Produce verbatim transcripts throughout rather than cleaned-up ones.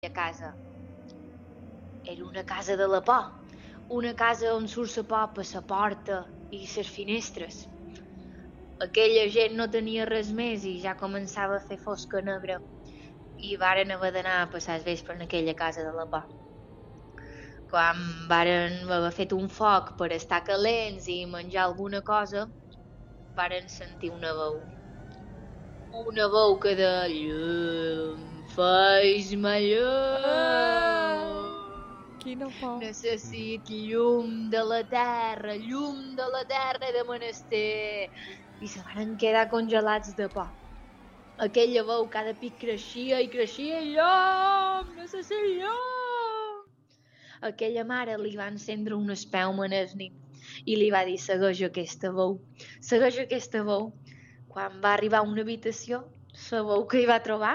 aquella casa. Era una casa de la por. Una casa on surt la por per la porta i les finestres. Aquella gent no tenia res més i ja començava a fer fosca negra i varen haver d'anar a passar el vespre en aquella casa de la por. Quan varen haver fet un foc per estar calents i menjar alguna cosa, varen sentir una veu. Una veu que de llum, fes-me llum. Quina por. Necessito llum de la terra, llum de la terra de menester. I se van quedar congelats de por. Aquella veu cada pic creixia i creixia. Llum, necessito llum. Aquella mare li va encendre una espelma en el nin i li va dir, segueix aquesta veu, segueix aquesta veu. Quan va arribar a una habitació, sabeu què hi va trobar?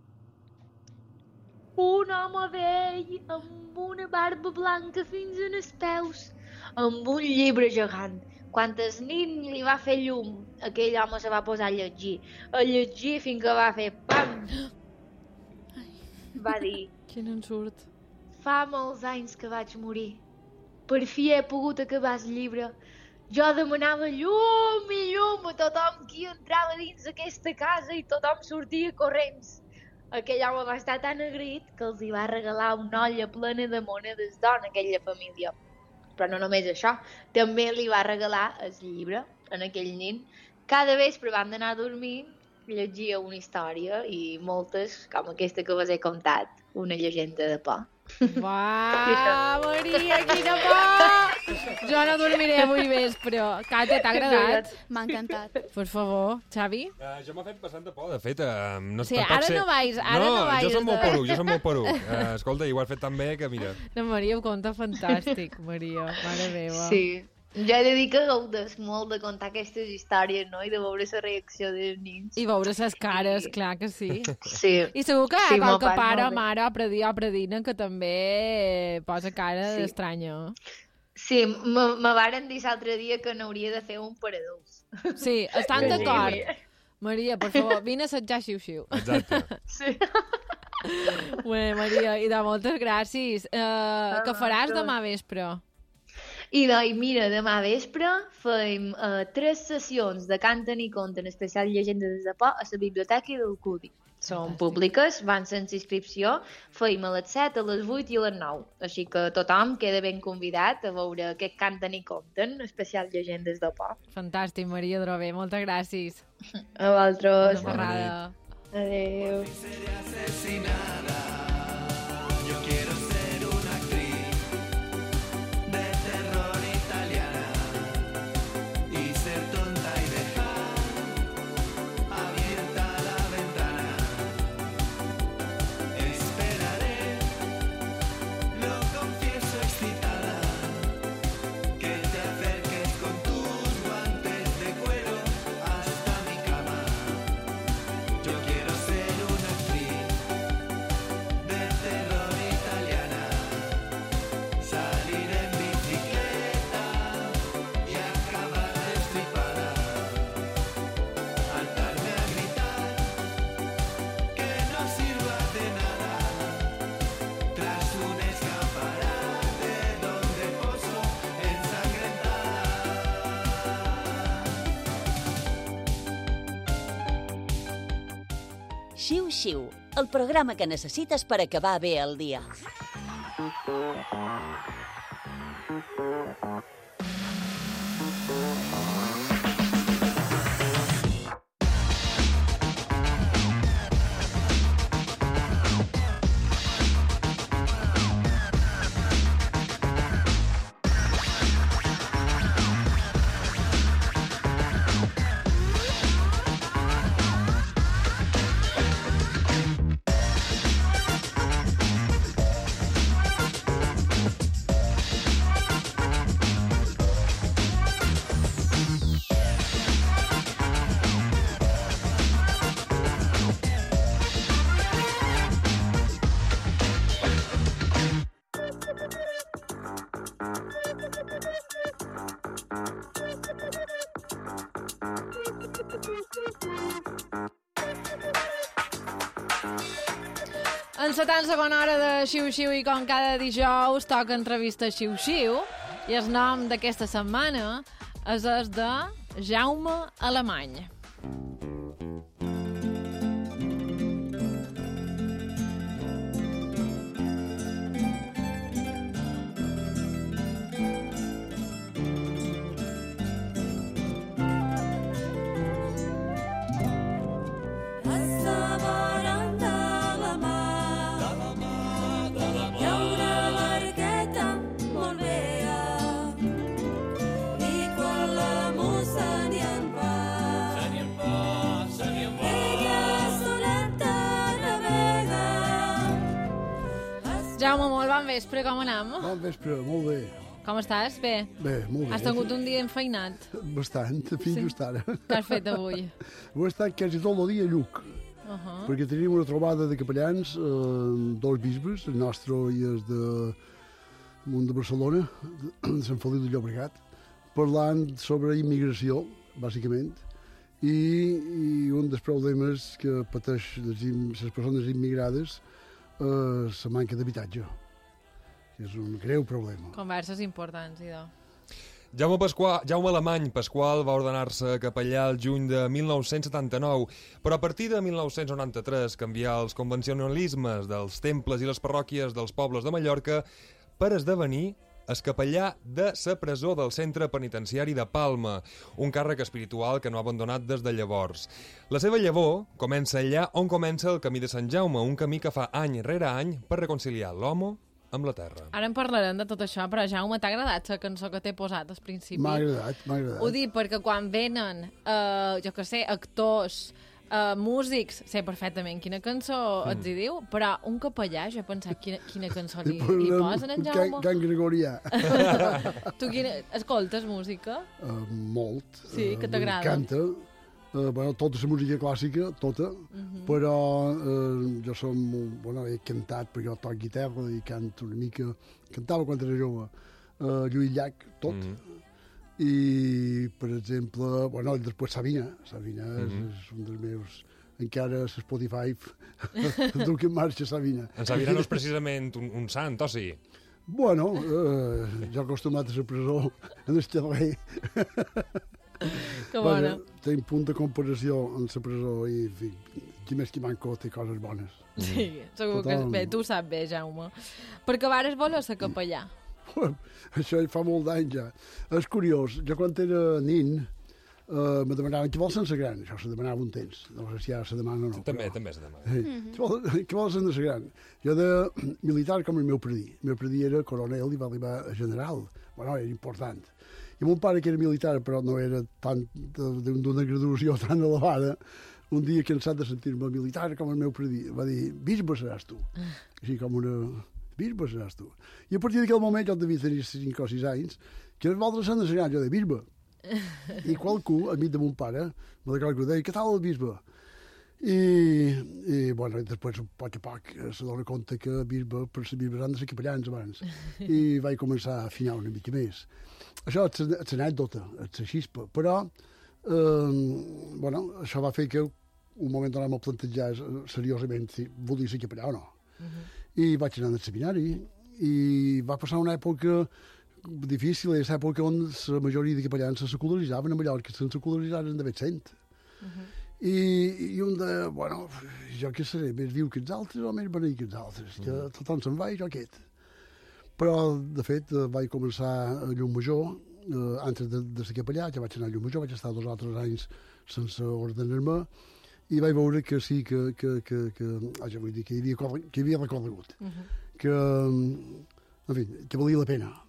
Un home vell amb una barba blanca fins als peus, amb un llibre gegant. Quan el nin li va fer llum, aquell home se va posar a llegir, a llegir fins que va fer pam! Va dir, Quin ensurt. fa molts anys que vaig morir. Per fi he pogut acabar el llibre. Jo demanava llum i llum a tothom qui entrava dins aquesta casa i tothom sortia corrents. Aquell home va estar tan agraït que els hi va regalar una olla plena de monedes d'or a aquella família. Però no només això, també li va regalar el llibre a aquell nin. Cada vespre van d'anar a dormir, llegia una història i moltes, com aquesta que us he contat, una llegenda de por. Va, Maria, quina por! Jo no dormiré avui vespre. Cate, t'ha agradat? M'ha encantat. Per favor, Xavi? Uh, jo m'ha fet bastant de por, de fet. Uh, no, Sí, tampoc ara sé... no vais, ara no, no vais jo som molt de- poruc, jo som molt poruc. Uh, escolta, i ho has fet tan bé que mira... La Maria ho conta fantàstic, Maria. Mare meva. Sí. Jo he de dir que gaudeix molt de contar aquestes històries, no? I de veure la reacció dels nins. I veure les cares, Sí. clar que sí. Sí. I segur que hi Sí, ha m'ho qualque pas pare, molt bé. mare o predí o predina que també posa cara Sí. estranya. Sí, me, me varen dir l'altre dia que n'hauria de fer un per adults. Sí, estan Sí. d'acord. Maria, per favor, vine a assetjar xiu-xiu. Exacte. Sí. Bé, Maria, i de moltes gràcies. Uh, què faràs doncs. demà vespre? I doncs, mira, demà vespre fem uh, tres sessions de canten i conten especial llegendes de por a la biblioteca del Cudi. Són Fantàstic. públiques, van sense inscripció, feim a les set, a les vuit i a les nou. Així que tothom queda ben convidat a veure aquest canten i conten, especial llegendes de por. Fantàstic, Maria Drové, moltes gràcies. A vosaltres. Una ferrada. Adéu. Xiu Xiu, el programa que necessites per acabar bé el dia. En la tan segona hora de Xiu-Xiu i com cada dijous toca entrevista Xiu-Xiu i el nom d'aquesta setmana és el de Jaume Alemany. Jaume, molt bon vespre, com anem? Bon vespre, molt bé. Com estàs? Bé? Bé, molt bé. Has tingut un dia enfeinat? Bastant, fins Sí. just ara. Què has fet avui? Ho he estat quasi tot el dia a Lluc, Uh -huh. perquè tenim una trobada de capellans, eh, dos bisbes, el nostre i el de Munt de Barcelona, de Sant Feliu de Llobregat, parlant sobre immigració, bàsicament, i, i un dels problemes que pateix les, im- les persones immigrades és la manca d'habitatge. És un greu problema. Converses importants, idò. Jaume, Pasqual, Jaume Alemany Pasqual va ordenar-se capellà el juny de mil nou-cents setanta-nou, però a partir de mil nou-cents noranta-tres canvià els convencionalismes dels temples i les parròquies dels pobles de Mallorca per esdevenir el capellà de la presó del centre penitenciari de Palma, un càrrec espiritual que no ha abandonat des de llavors. La seva llavor comença allà on comença el camí de Sant Jaume, un camí que fa any rere any per reconciliar l'home amb la terra. Ara en parlarem de tot això, però Jaume, t'ha agradat la cançó que t'he posat al principi? M'ha agradat, m'ha agradat. Ho dic perquè quan venen, eh, jo que sé, actors, eh, músics, sé perfectament quina cançó mm. els hi diu, però un capellà, jo he pensat quina, quina cançó li, li posen en Jaume. Can, can Gregorià. Tu quina, escoltes música? Uh, molt. Sí, que t'agrada. M'encanta. Uh, bueno, tota la música clàssica, tota, uh -huh. però uh, jo som, bueno, he cantat, perquè jo toc guitarra i canto una mica, cantava quan era jove, uh, Lluís Llach, tot, uh -huh. i, per exemple, bueno, i després Sabina, Sabina uh -huh. és, és un dels meus, encara a Spotify, duc en marxa Sabina. En Sabina no és precisament un, un sant, o sí? Bueno, uh, jo acostumat a la presó, en el xerrer. Que bona. Bueno, tinc punt de comparació en la presó i, en fi, qui més qui manco té coses bones. Sí, segur que Total. bé, tu ho saps bé, Jaume. Perquè vares voler ser capellà. Això ja fa molt d'anys ja. És curiós, jo quan era nin uh, me demanaven què vols ser gran, això se demanava un temps, no sé si ara se demana o no. També, però... també se demana. Sí. Què vols, què vols ser gran? Jo de militar com el meu predí. El meu predí era coronel i va arribar a general. Bueno, era important. I mon pare, que era militar, però no era tan d'una graduació tan elevada, un dia cansat de sentir-me militar com el meu predí, va dir, bisbe seràs tu. Així com una... bisbe seràs tu. I a partir d'aquell moment, jo devia tenir cinc o sis anys, que vosaltres s'han de ser jo de bisbe. I qualcú, amic de mon pare, me recordo que deia, què tal el bisbe? I, i bueno, i després, a poc a poc, se dona compte que bisbe, per ser bisbes han de ser capellans abans. I vaig començar a afinar una mica més. Això és l'anècdota, és la xispa, però eh, bueno, això va fer que un moment donat m'ho plantejar seriosament si volia ser capellà o no. Uh -huh. I vaig anar al seminari i va passar una època difícil, és l'època on la majoria de capellans se secularitzaven a Mallorca, se'n secularitzaren d'haver cent. Uh -huh. I, i un de, bueno, jo què seré, més viu que els altres o més beneit que els altres, que uh -huh. tothom se'n va i jo aquest. Però, de fet, vaig començar a Llumajor, eh, antes de, de ser capellà, ja vaig anar a Llumajor, vaig estar dos o altres anys sense ordenar-me, i vaig veure que sí, que, que, que, que, ah, ja vull dir, que hi havia, que hi havia recorregut, uh -huh. que, en fi, que valia la pena.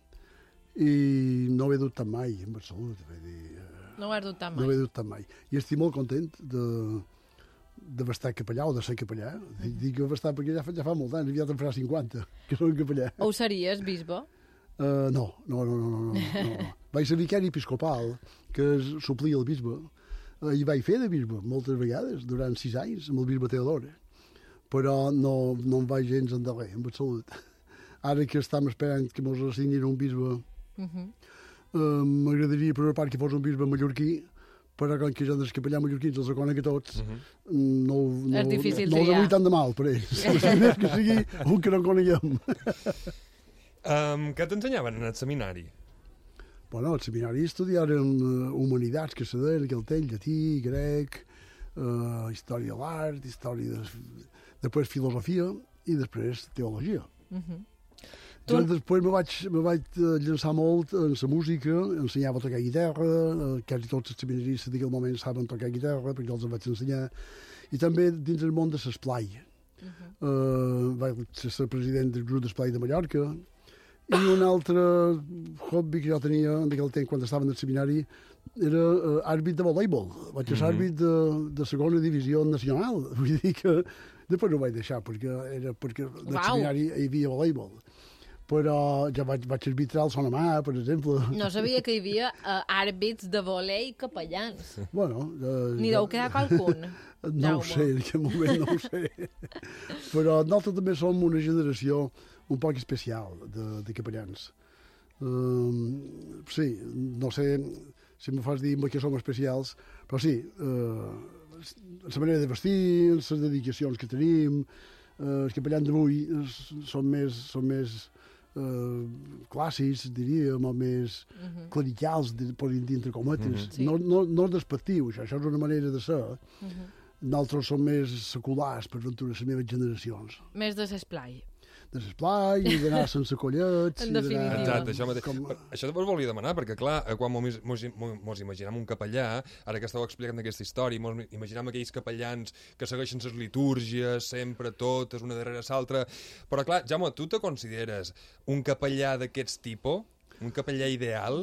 I no ho he dubtat mai, en Barcelona, vull dir... No ho has dubtat mai. No ho he dubtat mai. I estic molt content de... de estar capellà o de ser capellà. Dic que estar perquè ja fa, ja fa molt anys, aviat en farà cinquanta, que soc capellà. O ho series, bisbe? Uh, no, no, no, no, no, no, no. Vaig ser vicari episcopal, que es suplia el bisbe, uh, i vaig fer de bisbe moltes vegades, durant sis anys, amb el bisbe Teodor, però no, no em vaig gens endarrer, en absolut. Ara que estem esperant que mos assignin un bisbe, uh -huh. uh, m'agradaria, per una part, que fos un bisbe mallorquí, però com que jo dels capellà mallorquins els conec a tots, uh -huh. no, no, és difícil no, no els triar. vull tant de mal per ells. Més que sigui un que no coneguem. Um, què t'ensenyaven en el seminari? Bueno, al seminari estudiàrem uh, humanitats, que se deien, aquell temps, llatí, grec, uh, història de l'art, història de... després filosofia i després teologia. Uh -huh. Jo Tu... després me vaig, me vaig llançar molt en la música, ensenyava a tocar guitarra, quasi tots els seminaristes d'aquell moment saben tocar guitarra, perquè els em vaig ensenyar, i també dins el món de l'esplai. Uh -huh. uh, vaig ser president del grup d'esplai de Mallorca, i un altre hobby que jo tenia en aquell temps, quan estava en el seminari, era uh, àrbit de voleibol. Vaig ser mm -hmm. àrbit de, de segona divisió nacional. Vull dir que després no ho vaig deixar, perquè era perquè en el seminari hi havia voleibol. Però ja vaig, vaig arbitrar el Sonamà, per exemple. No sabia que hi havia uh, àrbits de volei i capellans. Bueno, uh, N'hi deu quedar qualcun? No Jaume. ho sé, en aquest moment no ho sé. Però nosaltres també som una generació un poc especial de, de capellans. Um, sí, no sé si me fas dir que som especials, però sí, uh, la manera de vestir, les dedicacions que tenim, uh, els capellans d'avui són més, són més uh, clàssics, diríem, o més uh -huh. clericals, podríem dir entre cometes. Uh -huh. Sí. No, no, no és despectiu, això, això és una manera de ser. Uh -huh. Nosaltres som més seculars, per ventura, les meves generacions. Més de l'esplai. De l'esplai, i d'anar sense collets... En definitiva. Exacte, això mateix. Com... Això també us volia demanar, perquè, clar, quan mos, mos, mos imaginem un capellà, ara que estàu explicant aquesta història, mos imaginem aquells capellans que segueixen les litúrgies, sempre totes, una darrere l'altra... Però, clar, Jaume, tu te consideres un capellà d'aquests tipus? Un capellà ideal?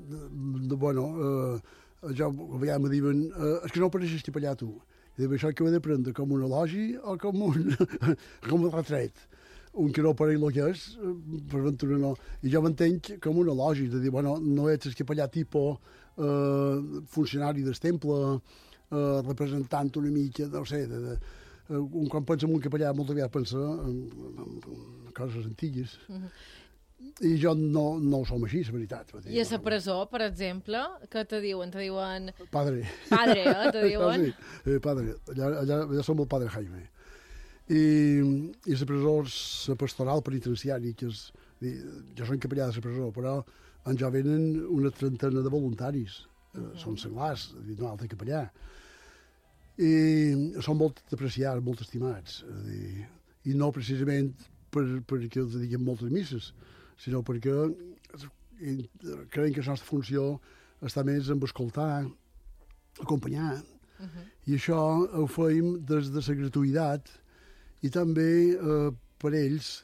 Bueno, eh, jo, a vegades me diuen, eh, és que no pareixes capellà, tu. I dic, això que ho he de prendre com un elogi o com un, com un retret? Un que no pareix el que és, per ventura no. I jo m'entenc com un elogi, de dir, bueno, no ets el capellà tipus eh, funcionari del temple, eh, representant una mica, no sé, de, de, un quan pensa en un capellà moltes vegades pensa en, en, en coses antigues. Uh -huh. I jo no, no ho som així, la veritat. I a la presó, per exemple, què te diuen? Te diuen... Padre. Padre, eh? Te diuen? Sí, eh, padre. Allà, allà, allà som el padre Jaime. I, i la presó, la pastoral penitenciària, que és... Jo soc capellà de la presó, però en jo venen una trentena de voluntaris. Uh -huh. Són senglars, un altre capellà. I són molt apreciats, molt estimats. I, i no precisament per, perquè els dediquem moltes misses, sinó perquè creiem que la nostra funció està més en escoltar, acompanyar, uh -huh. i això ho fem des de la gratuïtat i també eh, per ells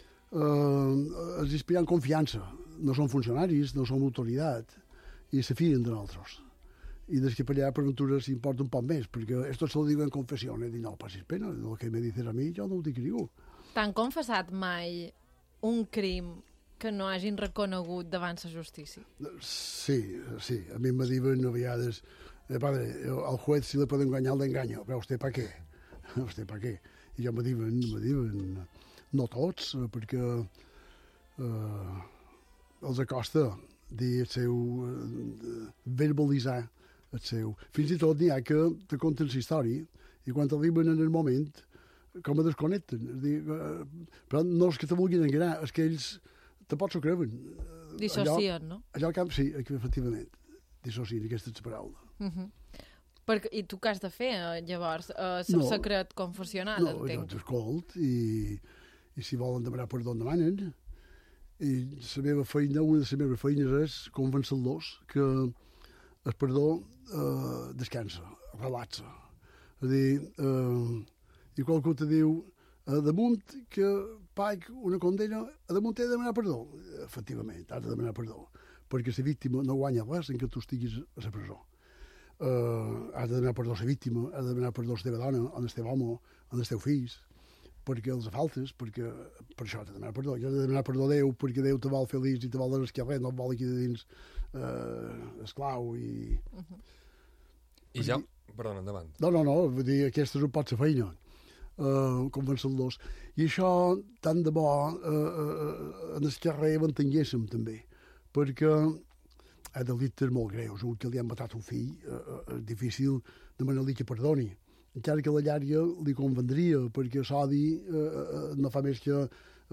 eh, els inspirant confiança. No són funcionaris, no són autoritat, i se fien de nosaltres. I des que per allà, per ventura, s'importa un poc més, perquè esto se lo digo en confessió, i dic, no passis pena, el que me dices a mi, jo no ho dic a ningú. T'han confessat mai un crim que no hagin reconegut davant la justícia? Sí, sí. A mi me diuen a vegades, eh, padre, al juez si le puede engañar, le engaño, però usted pa què? Usted pa què? I jo me diuen, me diuen, no tots, perquè eh, els acosta dir el seu, eh, verbalitzar el seu. Fins i tot n'hi ha que te conten la història i quan arriben en el moment com a desconnecten. És dir, eh, però no és que te vulguin enganyar, és que ells te pots ho creuen. Dissocien, no? Allò al camp, sí, efectivament. Dissocien, aquesta és la paraula. Uh -huh. Perquè, I tu què has de fer, llavors? Uh, no, secret confessional, no, entenc. No, jo t'escolt i, i si volen demanar perdó, en demanen. I la meva feina, una de les meves feines és convencer-los que el perdó eh, descansa, relaxa. És a dir, eh, i qualcú te diu, a damunt que pag una condena, a damunt he de demanar perdó. Efectivament, has de demanar perdó, perquè la víctima no guanya res en que tu estiguis a la presó. Uh, has de demanar perdó a la víctima, has de demanar perdó a la teva dona, a el teu home, a els teus fills, perquè els faltes, perquè per això has de demanar perdó. Jo he de demanar perdó a Déu, perquè Déu te vol feliç i te vol donar esquerrer, no et vol aquí de dins uh, esclau i... Uh -huh. I ja... Perdona, endavant. No, no, no, vull dir, aquesta és un pot la feina. Uh, convencer-los. I això, tant de bo, uh, uh, en el carrer ho entenguéssim, també. Perquè ha delictes molt greus. Un que li han matat un fill, eh, és difícil demanar-li que perdoni. Encara que a la llarga li convendria, perquè l'odi eh, no fa més que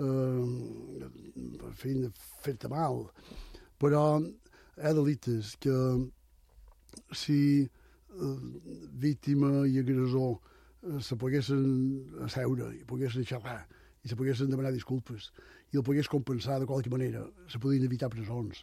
eh, fer-te mal. Però hi ha delictes que si eh, víctima i agressor eh, se poguessin asseure i poguessin xerrar i se poguessin demanar disculpes i el pogués compensar de qualque manera, se podien evitar presons.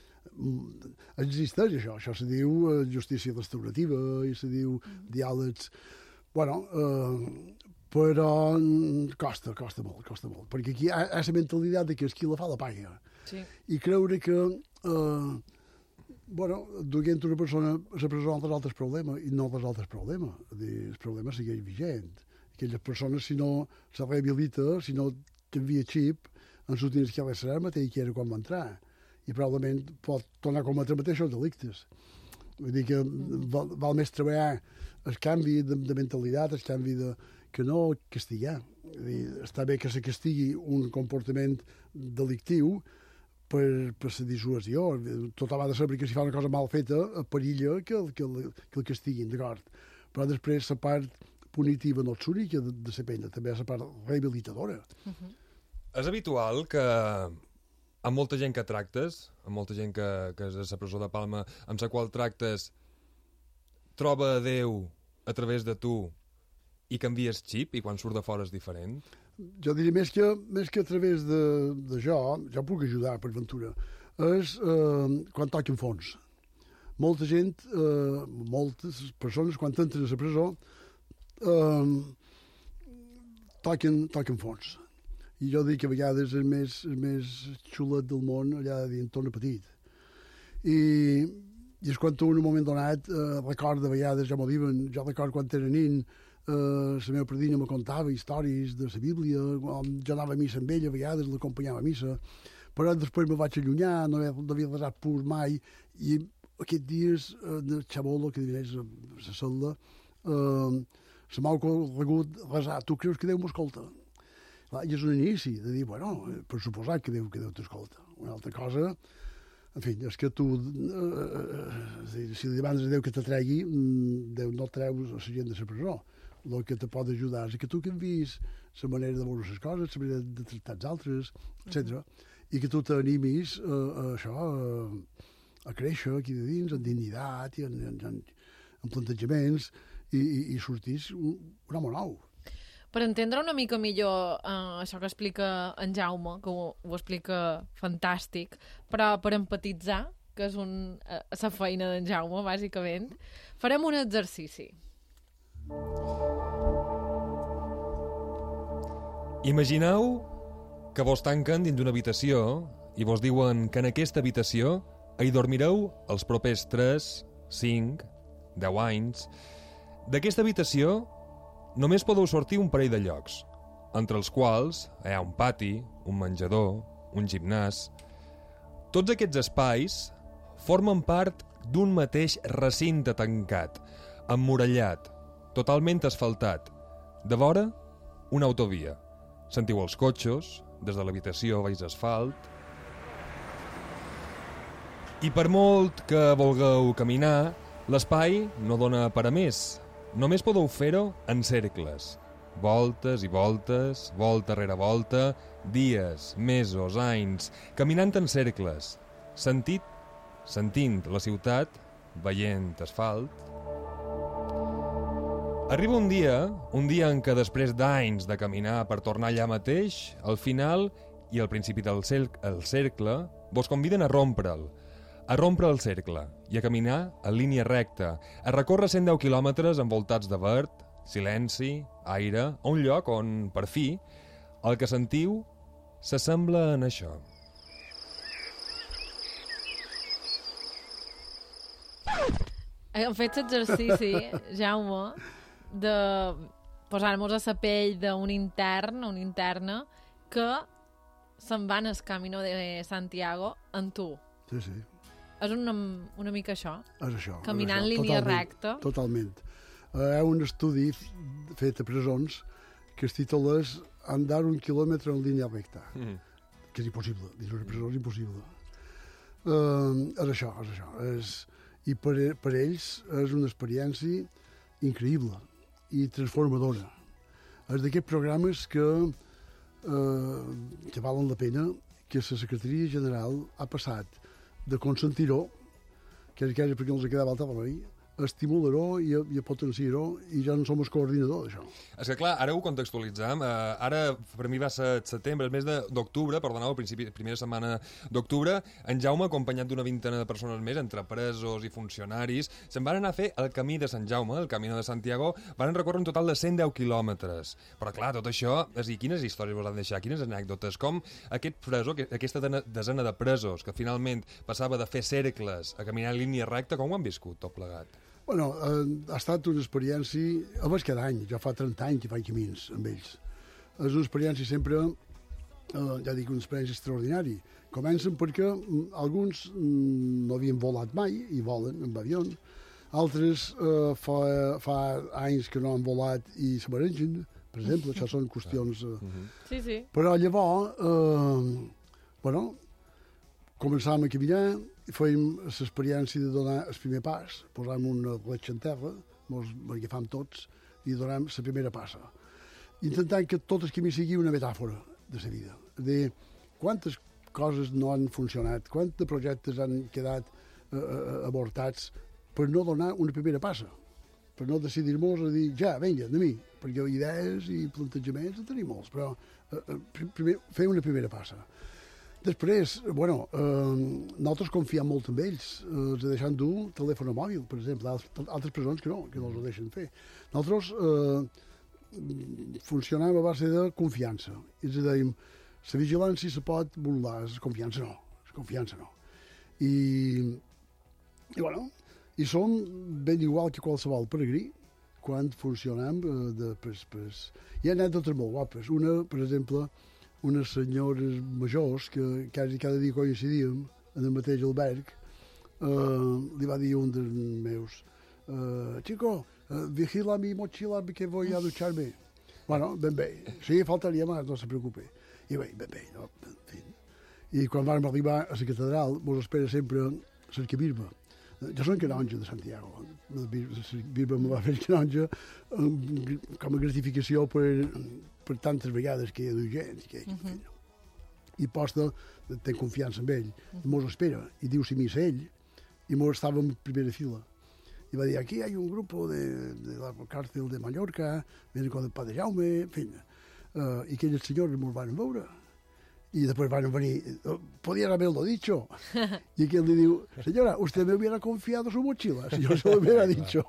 Existeix això, això se diu eh, justícia restaurativa i se diu diàlegs. Bueno, eh, però costa, costa molt, costa molt, perquè aquí hi ha, hi ha la mentalitat de que és qui la fa la paga. Sí. I creure que eh, bueno, duent una persona a la presó dels altres problemes i no dels altres problemes. El problema segueix vigent. Aquelles persones, si no se rehabilita, si no canvia xip, en sortir que serà el mateix que era quan va entrar. I probablement pot tornar a cometre els mateixos delictes. Vull dir que val, val més treballar el canvi de, de mentalitat, el canvi de... que no castigar. Vull dir, està bé que se castigui un comportament delictiu per, per la dissuasió. Tothom ha de saber que si fa una cosa mal feta, perilla que, que, que el castiguin, d'acord? Però després la part punitiva no és única de, de la pena, també és la part rehabilitadora. Uh-huh. És habitual que amb molta gent que tractes, amb molta gent que, que és a la presó de Palma, amb la qual tractes, troba a Déu a través de tu i canvies xip i quan surt de fora és diferent? Jo diria, més que, més que a través de, de jo, jo puc ajudar per ventura, és eh, quan toquen fons. Molta gent, eh, moltes persones, quan entren a la presó, eh, toquen, toquen fons. I jo dic que a vegades és més, el més xulet del món allà dins torna petit. I, i és quan tu en un moment donat eh, record de vegades, ja m'ho diuen, jo record quan era nin, eh, la meva predina me contava històries de la Bíblia, jo anava a missa amb ella, a vegades l'acompanyava a missa, però després me vaig allunyar, no havia resat pur mai, i aquests dies eh, de xabolo, que dirés a la cel·la, eh, se m'ha ocorregut resar, tu creus que Déu m'escolta? I és un inici de dir, bueno, per suposat que Déu, que Déu t'escolta. Una altra cosa, en fi, és que tu, eh, si li demanes a Déu que t'atregui, Déu no treus a la gent de la presó. El que te pot ajudar és que tu canvis la manera de veure les coses, la manera de tractar els altres, etcètera, i que tu t'animis a, a això, a, a créixer aquí de dins, en dignitat i en, en, en, en plantejaments, i, i, i sortís un, un home nou. Per entendre una mica millor eh, això que explica en Jaume, que ho, ho explica fantàstic, però per empatitzar, que és un, eh, la feina d'en Jaume, bàsicament, farem un exercici. Imagineu que vos tanquen dins d'una habitació i vos diuen que en aquesta habitació hi dormireu els propers tres, cinc, deu anys. D'aquesta habitació només podeu sortir un parell de llocs, entre els quals hi ha un pati, un menjador, un gimnàs. Tots aquests espais formen part d'un mateix recinte tancat, emmurallat, totalment asfaltat. De vora, una autovia. Sentiu els cotxes, des de l'habitació baix asfalt. I per molt que vulgueu caminar, l'espai no dona per a més. Només podeu fer-ho en cercles. Voltes i voltes, volta rere volta, dies, mesos, anys, caminant en cercles. Sentit, sentint la ciutat, veient asfalt. Arriba un dia, un dia en què després d'anys de caminar per tornar allà mateix, al final i al principi del cercle, el cercle vos conviden a rompre'l, a rompre el cercle i a caminar en línia recta, a recórrer cent deu quilòmetres envoltats de verd, silenci, aire, a un lloc on, per fi, el que sentiu s'assembla en això. Hem fet l'exercici, Jaume, de posar-nos a la pell d'un intern, una interna, que se'n va en el Camino de Santiago en tu. Sí, sí. És una, una mica això? És això. Caminar és això. en línia totalment, recta? Totalment. Hi ha un estudi fet a presons que es titula Andar un quilòmetre en línia recta, mm. que és impossible. Dins una presó és impossible. Uh, és això, és això. És, I per, per ells és una experiència increïble i transformadora. És d'aquests programes que, uh, que valen la pena, que la Secretaria General ha passat de consentir-ho, que és que perquè no els quedava alta per mi, a estimular-ho i a, i a potenciar-ho, i ja no som el coordinador d'això. És que, clar, ara ho contextualitzam. Uh, ara, per mi va ser setembre, el mes d'octubre, perdoneu, a principi, primera setmana d'octubre, en Jaume, acompanyat d'una vintena de persones més, entre presos i funcionaris, se'n van anar a fer el camí de Sant Jaume, el Camino de Santiago, van recórrer un total de cent deu quilòmetres. Però, clar, tot això, és dir, quines històries vos han deixat, quines anècdotes, com aquest preso, aquesta desena de presos, que finalment passava de fer cercles a caminar en línia recta, com ho han viscut tot plegat? Bueno, eh, ha estat una experiència, a més cada any, ja fa trenta anys que faig camins amb ells. És una experiència sempre, eh, ja dic, una experiència extraordinària. Comencen perquè mm, alguns mm, no havien volat mai i volen amb avió, altres eh, fa, fa anys que no han volat i se maregen, per exemple, això són qüestions... Eh, sí, sí. Però llavors, eh, bueno, començàvem a caminar, fèiem l'experiència de donar el primer pas, posàvem una fletxa en terra, ens agafàvem tots i donem la primera passa. Intentant que tot el camí sigui una metàfora de la vida. De quantes coses no han funcionat, quants projectes han quedat eh, avortats per no donar una primera passa, per no decidir-nos a dir, ja, vinga, de mi, perquè idees i plantejaments en tenim molts, però eh, primer, fer una primera passa. Després, bueno, eh, nosaltres confiem molt en ells, eh, els deixant dur telèfon mòbil, per exemple, altres persones que no, que no els ho deixen fer. Nosaltres eh, funcionem a base de confiança. És a dir, la vigilància se pot burlar, la confiança no, la confiança no. I, i bueno, i som ben igual que qualsevol peregrí quan funcionem eh, de, pues, pues, hi ha anècdotes molt guapes. Una, per exemple, unes senyores majors que quasi cada dia coincidíem en el mateix alberg, eh, li va dir un dels meus, eh, chico, eh, vigila mi mochila que voy a ducharme. Bueno, ben bé, sí, faltaria més, no se preocupe. I bé, ben bé, no? En fi. I quan vam arribar a la catedral, mos espera sempre l'arquebisbe. Jo soc canonge de Santiago. La bisbe me va fer canonge com a gratificació per, per tantes vegades que hi ha dut gent. Que, uh -huh. I posta, ten confiança en ell, uh -huh. mos espera, i diu si missa ell, i mos estava en primera fila. I va dir, aquí hi ha un grup de, de la càrcel de Mallorca, viene con el padre Jaume, en fi. Uh, I aquells senyors mos van veure. Y después van a venir, podían haberlo dicho. Y aquel le diu, señora, usted me hubiera confiado su mochila, si yo se lo hubiera dicho.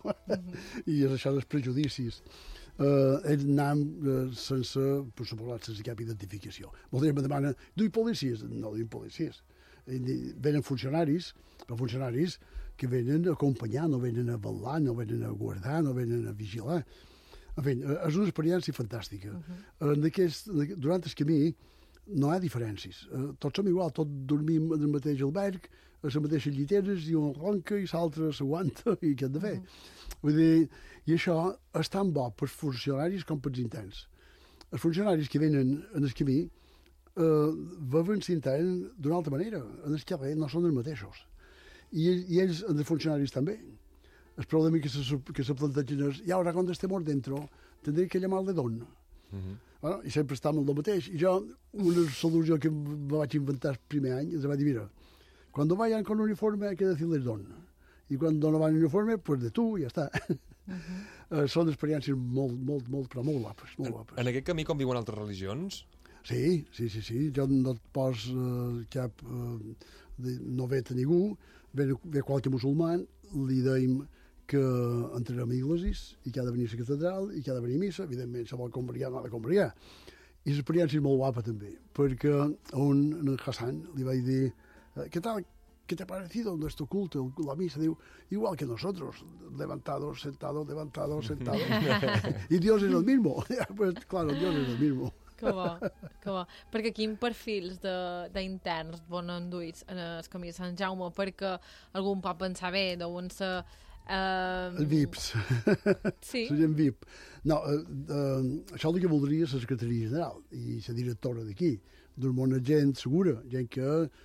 I és això dels prejudicis. Uh, ells anàvem uh, sense, per suposat, sense cap identificació. Molta gent me demana, duim policies? No duim policies. Venen funcionaris, però funcionaris que venen a acompanyar, no venen a vetllar, no venen a guardar, no venen a vigilar. En fi, és una experiència fantàstica. Uh -huh. en aquest, durant el camí, no hi ha diferències. Uh, tots som igual, tots dormim en el mateix alberg, a les mateixes lliteres, i un ronca i l'altre s'aguanta, i què hem de fer? Uh -huh. Vull dir, i això és tan bo per funcionaris com per els interns. Els funcionaris que venen en el camí uh, veuen l'intern d'una altra manera. En el carrer no són els mateixos. I, i ells, els funcionaris també. El problema que se, que se plantegen és, i ara quan estem dentro, tindré que llamar-le don. Uh -huh. Bueno, i sempre estàvem el mateix. I jo, una solució que me vaig inventar el primer any, els vaig dir, mira, cuando vayan con uniforme hay que decirles don. I quan no van en uniforme, pues de tu, i ja està. Uh -huh. uh, són experiències molt, molt, molt, però molt guapes. Molt guapes. En, en aquest camí conviuen altres religions? Sí, sí, sí, sí. Jo no et pos uh, cap... Uh, de, no vet a ningú, ve, ve qualque musulmà, li deim que entrarem a iglesis i que ha de venir a la catedral i que ha de venir a missa, evidentment, se vol congregar, no ha de congregar. I l'experiència és molt guapa també, perquè a un, en Hassan, li vaig dir, ¿qué tal? ¿Qué te ha parecido nuestro culto, la misa? Diu, igual que nosotros, levantados, sentados, levantados, sentados. Y Dios es el mismo. Pues claro, Dios es el mismo. Que bo, que bo. Perquè quin perfils d'interns bon enduïts en el camí de Sant Jaume? Perquè algun pot pensar bé, deuen ser... Uh... Els V I Ps. Sí. La gent V I P. No, uh, uh, això és el que voldria la Secretaria General i la directora d'aquí. D'un bon gent segura, gent que,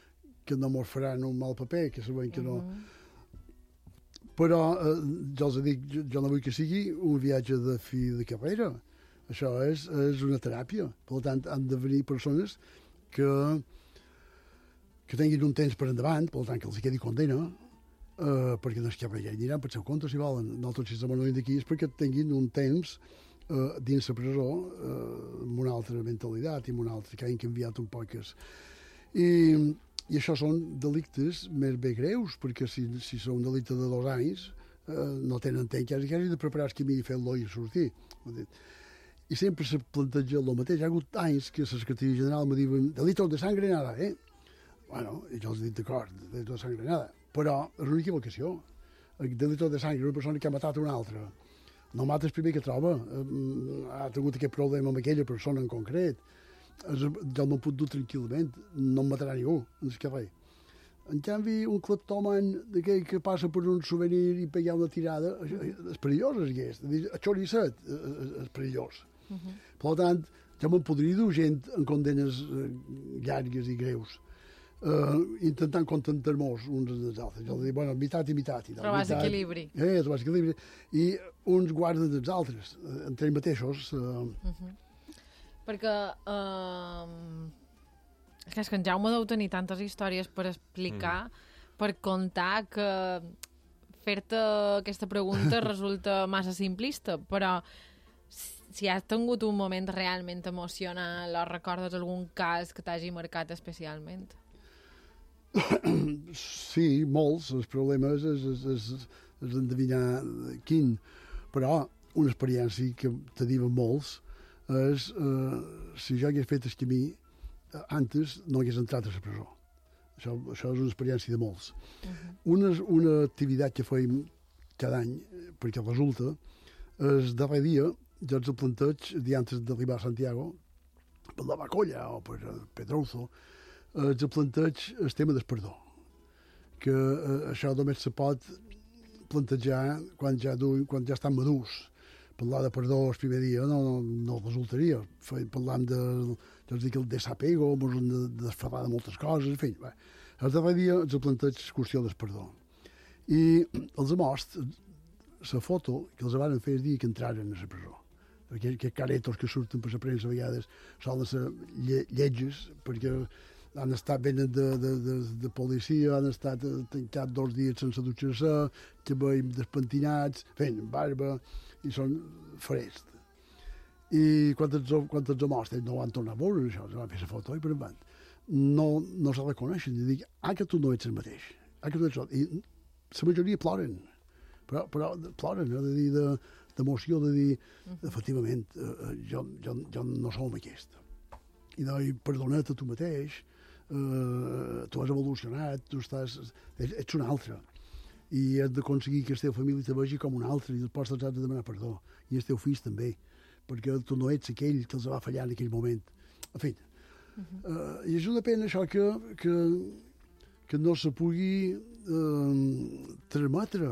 que no mos faran un mal paper, que sabem que no... Mhm. Però eh, jo els dic, jo, jo no vull que sigui un viatge de fi de carrera. Això és, és una teràpia. Per tant, han de venir persones que, que tinguin un temps per endavant, per tant, que els quedi condena, eh, perquè no és que ja aniran per seu compte, si volen. Nosaltres, si som d'aquí, és perquè tinguin un temps eh, dins la presó eh, amb una altra mentalitat i amb una altra, que hagin canviat un poc. I, I això són delictes més bé greus, perquè si, si són un delicte de dos anys, eh, no tenen temps, quasi, quasi de preparar el camí i fer-lo i sortir. I sempre se planteja el mateix. Hi ha hagut anys que la Secretaria General me diuen delito de sangre nada, eh? Bueno, i jo els dic d'acord, delito de sangre nada. Però és una equivocació. El delito de sangre és una persona que ha matat una altra. No mata el primer que troba. Ha tingut aquest problema amb aquella persona en concret. Jo me'n puc dur tranquil·lament. No em matarà ningú en el carrer. En canvi, un cleptoman d'aquell que passa per un souvenir i pegar una tirada, és perillós, és aquest. El xoricet és perillós. Uh -huh. Per tant, ja me'n podria dur gent en condenes llargues i greus, uh, intentant contentar-nos uns dels altres. Jo dic, bueno, mitat i mitat. I trobàs equilibri. Eh, trobàs equilibri. I uns guarden dels altres, entre ells mateixos. Uh... Uh -huh. Perquè... Uh... És que en Jaume deu tenir tantes històries per explicar, mm. per contar, que fer-te aquesta pregunta resulta massa simplista, però si has tingut un moment realment emocionant o recordes algun cas que t'hagi marcat especialment? Sí, molts. El problema és, és, és, és, és endevinar quin. Però una experiència que te diuen molts és eh, si jo hagués fet el camí antes no hagués entrat a la presó. Això, això és una experiència de molts. Uh-huh. Una, una activitat que fèiem cada any, perquè resulta, el darrer dia, jo els planteig, dia antes d'arribar a Santiago, per la Bacolla o per Pedrozo, els planteig el tema del perdó. Que eh, això només se pot plantejar quan ja, du, quan ja estan madurs. Parlar de perdó el primer dia no, no, no resultaria. Parlant de, jo dic, el desapego, ens hem de desferrar de moltes coses, en fi. Bé. El darrer dia ens planteig la qüestió del perdó. I els most la foto que els van fer el dia que entraren a la presó. Aquests que caretos que surten per la premsa a vegades solen ser lle lletges, perquè han estat venen de, de, de, de policia, han estat tancats dos dies sense dutxar-se, cabell despentinats, fent barba, i són fresc. I quan els, quan els mostres no van tornar a veure això, se van fer la foto i per endavant. No, no se reconeixen, i dic, ah, que tu no ets el mateix, ah, que tu ets... I la majoria ploren, però, però ploren, eh, de dir, d'emoció, de dir, efectivament, eh, jo, jo, jo no som aquest. I de dir, perdona't a tu mateix, eh, tu has evolucionat, tu estàs... Ets, ets un altre. I has d'aconseguir que la teva família te vegi com un altre i després te'ls has de demanar perdó. I els teus fills també, perquè tu no ets aquell que els va fallar en aquell moment. En fi, uh -huh. uh, i és una pena això que, que, que no se pugui uh, transmetre.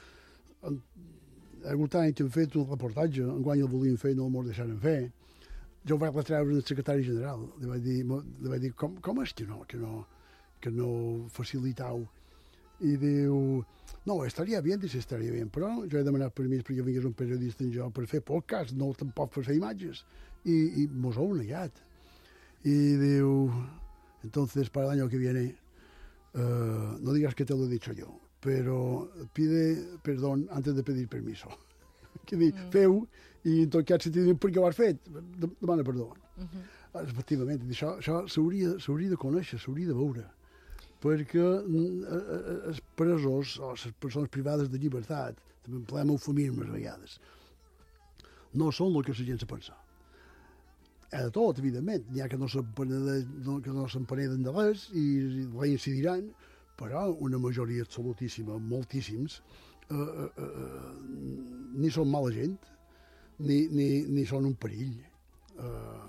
Hi ha hagut anys que hem fet un reportatge, enguany el volíem fer i no el deixaren fer. Jo ho vaig retreure al secretari general. Li vaig dir, li vaig dir com, com és que no, que no, que no facilitau? I diu, no, estaria bé, dice, estaria bé, però jo he demanat permís perquè vingués un periodista en jo per fer podcast, no tampoc per fer imatges. I, i mos ho heu negat. Y diu, entonces para el año que viene, uh, no digas que te lo he dicho yo, pero pide perdón antes de pedir permiso. Que dir, mm. feu, i en tot cas si te diuen per què ho has fet, demana perdó. Uh -huh. Efectivament, això, això s'hauria de conèixer, s'hauria de veure, perquè els presos o les persones privades de llibertat, també empleem eufemismes a vegades, no són el que la gent se pensa. Hi ha de tot, evidentment. N'hi ha que no s'empeneden de res i reincidiran, però una majoria absolutíssima, moltíssims, eh, eh, eh, ni són mala gent, ni, ni, ni són un perill. Eh,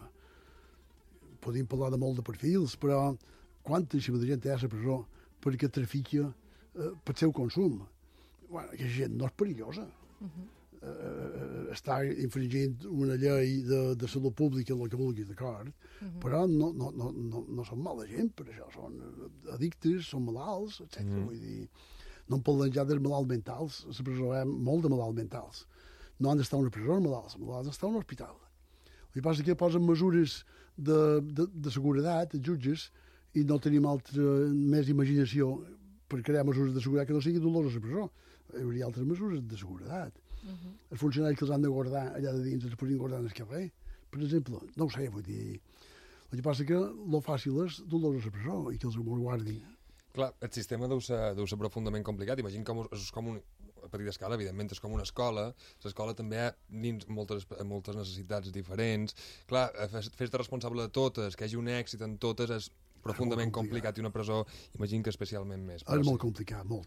podem parlar de molt de perfils, però quantíssima de gent hi ha a la presó perquè trafica eh, pel seu consum. Bueno, aquesta gent no és perillosa. Uh -huh. eh, està infringint una llei de, de salut pública, el que vulgui, d'acord? Uh -huh. Però no, no, no, no, no són mala gent per això, són addictes, són malalts, etcètera. Uh -huh. Vull dir, no en parlem ja dels malalts mentals, a la presó hi ha molt de malalts mentals. No han d'estar a una presó els malalts, els malalts han d'estar a un hospital. El que passa és que posen mesures de, de, de seguretat, els jutges, i no tenim altra, més imaginació per crear mesures de seguretat que no siguin doloroses a la presó. Hi hauria altres mesures de seguretat. Uh -huh. Els funcionaris que els han de guardar allà de dins els podrien guardar en el carrer, per exemple. No ho sé, vull dir... El que passa que el fàcil és dolorosos a la presó i que els ho guardin. Clar, el sistema deu ser, deu ser profundament complicat. Imagina que és com un... a petita escala, evidentment, és com una escola. L'escola també ha dins moltes, moltes necessitats diferents. Clar, fer-te responsable de totes, que hi hagi un èxit en totes, és profundament és complicat. complicat i una presó, imagina que especialment més. És molt complicat, molt.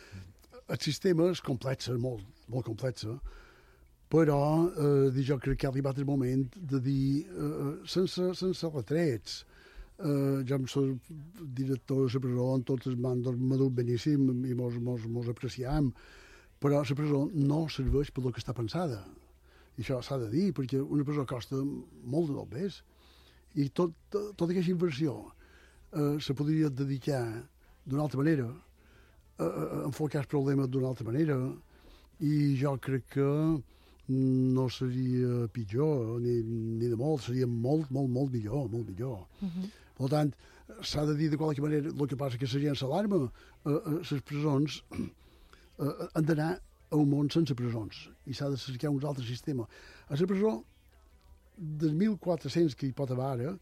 El sistema és complex, molt, molt complex, però eh, jo crec que ha arribat el moment de dir, eh, sense, sense retrets, eh, jo soc director de la presó, tots els mandos m'ha dut beníssim i mos, mos, mos apreciam, però la presó no serveix per el que està pensada. I això s'ha de dir, perquè una presó costa molt de doblers. I tot, tot, tota aquesta inversió eh, se podria dedicar d'una altra manera, a, a enfocar el problema d'una altra manera, i jo crec que no seria pitjor, ni, ni de molt, seria molt, molt, molt millor, molt millor. Uh -huh. Per tant, s'ha de dir de qualque manera, el que passa que la gent s'alarma, les presons Uh, han d'anar a un món sense presons i s'ha de cercar un altre sistema. A la presó, dels mil quatre-cents que hi pot haver ara,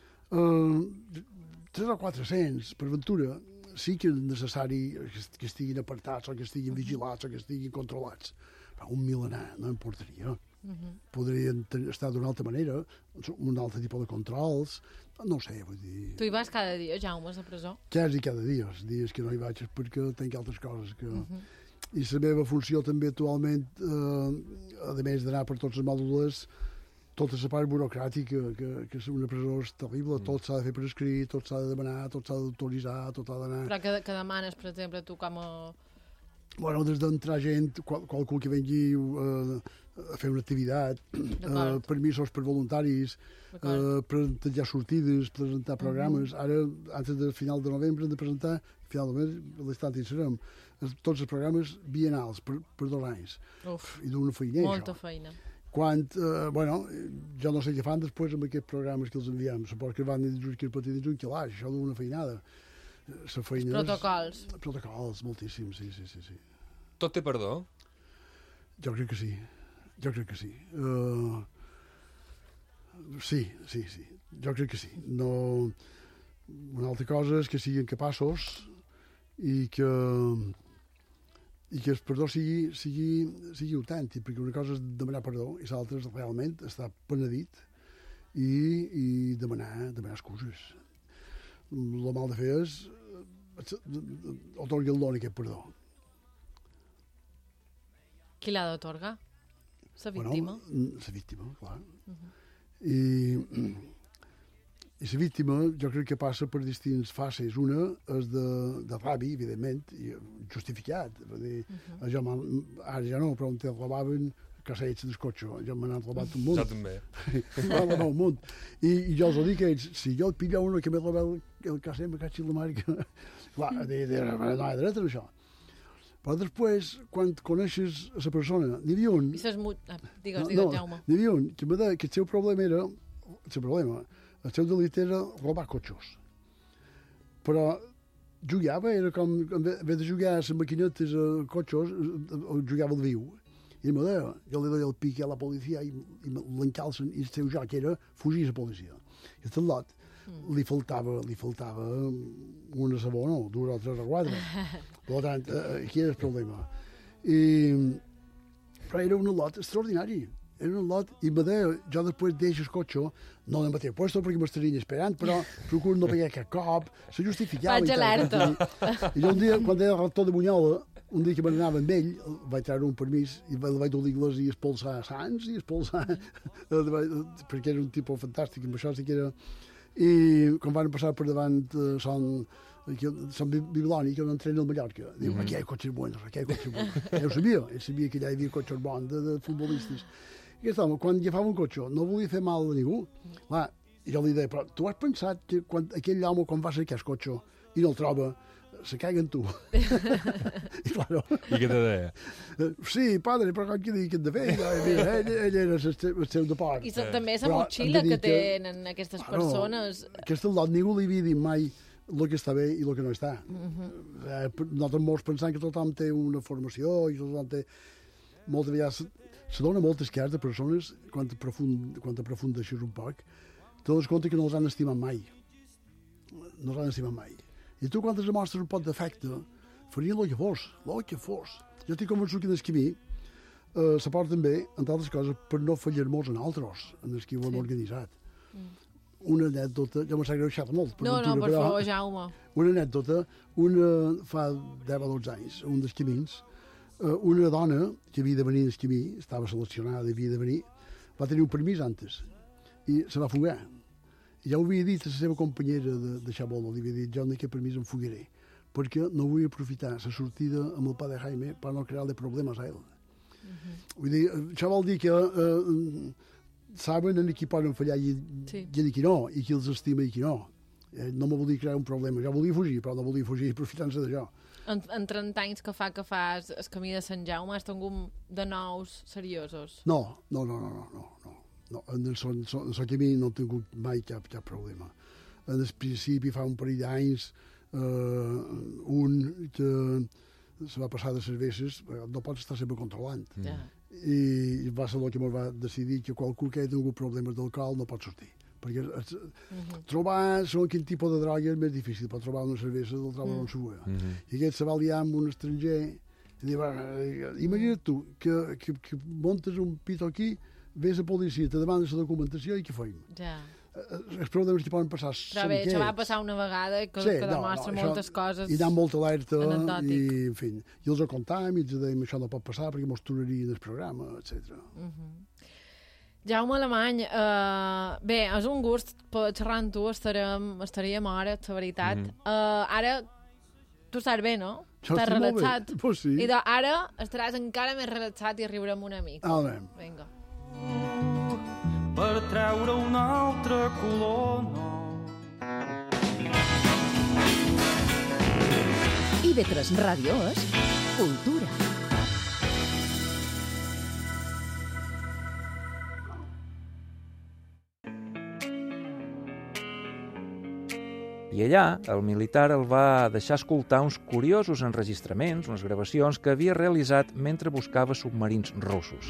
uh, tres o quatre-cents, per ventura, sí que és necessari que estiguin apartats o que estiguin vigilats o que estiguin controlats. Però un mil·lenar no importaria. Uh -huh. Podrien estar d'una altra manera, un altre tipus de controls, no ho sé, vull dir... Tu hi vas cada dia, Jaume, a la presó? Quasi cada dia, els dies que no hi vaig és perquè tinc altres coses que... Uh -huh. I la meva funció també actualment, eh, a més d'anar per tots els mòdules, tota la part burocràtica, que, que una presó és terrible, mm. tot s'ha de fer per escrit, tot s'ha de demanar, tot s'ha d'autoritzar, tot ha d'anar... Però que, que demanes, per exemple, tu com a... Bueno, des d'entrar gent, qual, qualcú que vengui uh, a fer una activitat, uh, permisos per voluntaris, uh, presentar sortides, presentar programes. Uh -huh. Ara, antes del final de novembre, hem de presentar, final de mes, l'estat hi serem, tots els programes bienals per, per dos anys. Uf, I d'una feina. Molta això. feina. Quan, uh, bueno, jo no sé què fan després amb aquests programes que els enviem. Suposo que van dir que el partit de juny, que l'aix, això d'una feinada. Els protocols. Protocols, moltíssim, sí, sí, sí, sí. Tot té perdó? Jo crec que sí, jo crec que sí. Uh, sí, sí, sí, jo crec que sí. No... Una altra cosa és que siguin capaços i que, i que el perdó sigui, sigui, sigui autèntic, perquè una cosa és demanar perdó i l'altra és realment estar penedit i, i demanar, demanar excuses. El mal de fer és otorgar el don aquest perdó. Qui l'ha d'atorgar? La víctima? Bueno, la víctima, clar. Uh -huh. I, I la víctima jo crec que passa per distintes fases. Una és de, de ràbia, evidentment, i justificat. Va dir, uh -huh. jo ara ja no, però on te robaven casseig del cotxe. Jo me n'han robat un munt. Jo també. M'han robat un munt. I, I jo els dic a ells, si jo et pilla uno que m'he robat el, el casseig, me caig la mare que... Clar, de, de, de, no hi ha dret en això. Però després, quan coneixes a la persona, n'hi havia un... I ses mu... ah, digues, digues, no, Jaume. N'hi havia un que, deia que el seu problema era... El seu problema, el seu delit era robar cotxos. Però jugava, era com... En vez de jugar a les maquinetes a cotxos, jugava al viu. I me deia, jo li deia el pique a la policia i, i l'encalcen, i el seu joc era fugir a la policia. I el lot li faltava, li faltava una sabó, no, dues o tres o quatre. Per tant, aquí era el problema. I, però era un lot extraordinari. Era un lot, i me deia, jo després deixo el cotxe, no en el mateix puesto perquè m'estarien esperant, però procuro no pegar cap cop, se justificava. Vaig alerta. I, I jo un dia, quan era rector de Bunyola, un dia que me n'anava amb ell, vaig treure un permís i el vaig dur a l'Igles i expulsar Sants i expulsar... perquè era un tipus fantàstic, amb això sí que era... I quan van passar per davant eh, son aquí, Sant Bibiloni, que no entrena al Mallorca. Diu, mm -hmm. aquí hi ha cotxes buenos, aquí hi ha cotxes buenos. Ell ho sabia, ell sabia que allà hi havia cotxes bons de, de futbolistes. I aquest home, quan agafava un cotxe, no volia fer mal a ningú. Clar, jo li deia, però tu has pensat que quan aquell home, quan va ser aquest cotxe i no el troba, se caga en tu. I, claro, I què te deia? Sí, padre, però com que digui que hem de fer? Mira, ell, ell era el seu deport. I so, també la motxilla que tenen que, aquestes claro, persones. Aquest lot ningú li havia dit mai el que està bé i el que no està. Uh -huh. eh, nosaltres molts pensant que tothom té una formació i tothom té... Moltes vegades se dona moltes cares de persones, quan te, profund, quan te aprofundeixes un poc, te dones compte que no els han estimat mai. No els han estimat mai. I tu, quan te demostres un poc d'afecte, farien el que fos, el que fos. Jo estic convençut que en l'esquimí eh, se porten bé, entre altres coses, per no fallar-nos en altres, en els que ho hem sí. organitzat. Mm. Una anècdota, jo m'ho s'ha greuixat molt. Per no, no, per favor, Jaume. Una anècdota, una, fa deu o dotze anys, un dels camins, eh, una dona que havia de venir a l'esquimí, estava seleccionada i havia de venir, va tenir un permís antes, i se va fugar. Ja ho havia dit a la seva companyera de, de Xabolo, li havia dit, jo en aquest permís em fugaré, perquè no vull aprofitar la sortida amb el pa de Jaime per no crear-li problemes a ell. Uh-huh. Vull dir, això vol dir que eh, saben en qui poden fallar i, sí. i en qui no, i qui els estima i qui no. Eh, no me volia crear un problema, jo volia fugir, però no volia fugir aprofitant-se d'això. En, en trenta anys que fa que fas el camí de Sant Jaume, has tingut de nous seriosos? No, no, no, no, no, no. No, en el son, son, son camí no he tingut mai cap, cap problema. En el principi, fa un parell d'anys, eh, un que se va passar de cerveses, no pots estar sempre controlant. Mm. Yeah. I va ser el que ens va decidir que qualcú que ha tingut problemes d'alcohol no pot sortir. Perquè es, uh -huh. trobar segons quin tipus de droga és més difícil, per trobar una cervesa del trobar mm. on s'ho uh -huh. I aquest se va liar amb un estranger i diu, imagina't tu que, que, que montes un pito aquí, vés a policia, te demanes la documentació i què feim? Ja. Els problemes que poden passar són Però bé, això va passar una vegada que, sí, que demostra no, no, moltes això, coses. I hi ha molta alerta i, en fi, i els acomptam i els dèiem això no pot passar perquè mos tornarien el programa, etcètera. Uh -huh. Jaume Alemany, uh, bé, és un gust xerrar amb tu, estarem, estaríem hores, la veritat. Uh -huh. uh, ara, tu estàs bé, no? Jo estàs relaxat. Pues sí. I de, ara estaràs encara més relaxat i riurem una mica. Ah, bé. Vinga. Per treure un altre color nou. I ve tres Ràdio és cultura. I allà, el militar el va deixar escoltar uns curiosos enregistraments, unes gravacions que havia realitzat mentre buscava submarins russos.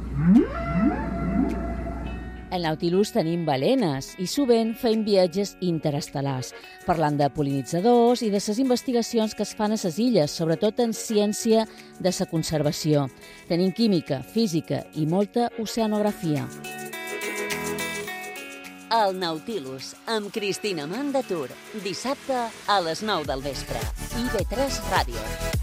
Al Nautilus tenim balenes i sovint fem viatges interestel·lars, parlant de pol·linitzadors i de les investigacions que es fan a les illes, sobretot en ciència de la conservació. Tenim química, física i molta oceanografia. El Nautilus, amb Cristina Mandatur, dissabte a les nou del vespre. I ve tres Ràdio.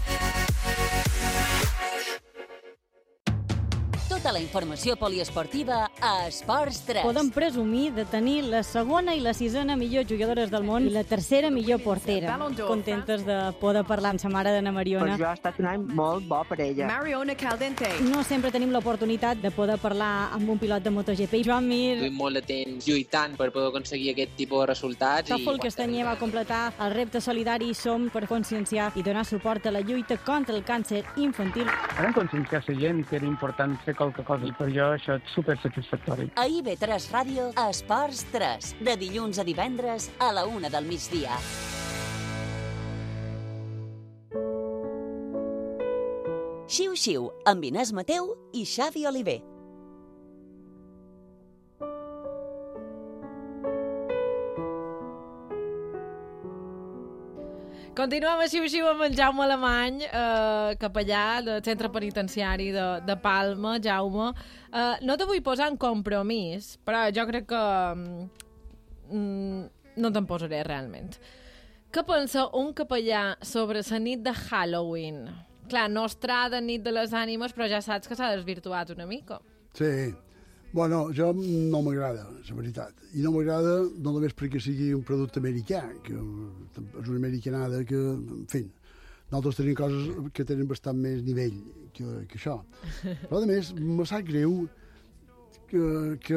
Tota la informació poliesportiva a Esports tres. Podem presumir de tenir la segona i la sisena millor jugadores del món i la tercera millor portera. Contentes de poder parlar amb sa mare d'Anna Mariona. Per jo ha estat un any molt bo per ella. Mariona Caldente. No sempre tenim l'oportunitat de poder parlar amb un pilot de MotoGP. Joan Mir. Duim molt de temps lluitant per poder aconseguir aquest tipus de resultats. Tòfol Castanyer va completar el repte solidari Som per conscienciar i donar suport a la lluita contra el càncer infantil. Vam conscienciar la gent que era important fer qualque cosa i per jo això és super satisfactori. A I ve tres Ràdio, a Esports tres, de dilluns a divendres a la una del migdia. Xiu-xiu, amb Inés Mateu i Xavi Oliver. Continuem a Xiu-xiu amb el Jaume Alemany, eh, capellà del centre penitenciari de, de Palma. Jaume, eh, no te vull posar en compromís, però jo crec que mm, no te'n posaré realment. Què pensa un capellà sobre la nit de Halloween? Clar, no estrada nit de les ànimes, però ja saps que s'ha desvirtuat una mica. Sí, Bueno, jo no m'agrada, la veritat. I no m'agrada no només perquè sigui un producte americà, que és una americanada que, en fi, nosaltres tenim coses que tenen bastant més nivell que, que això. Però, a més, me sap greu que, que,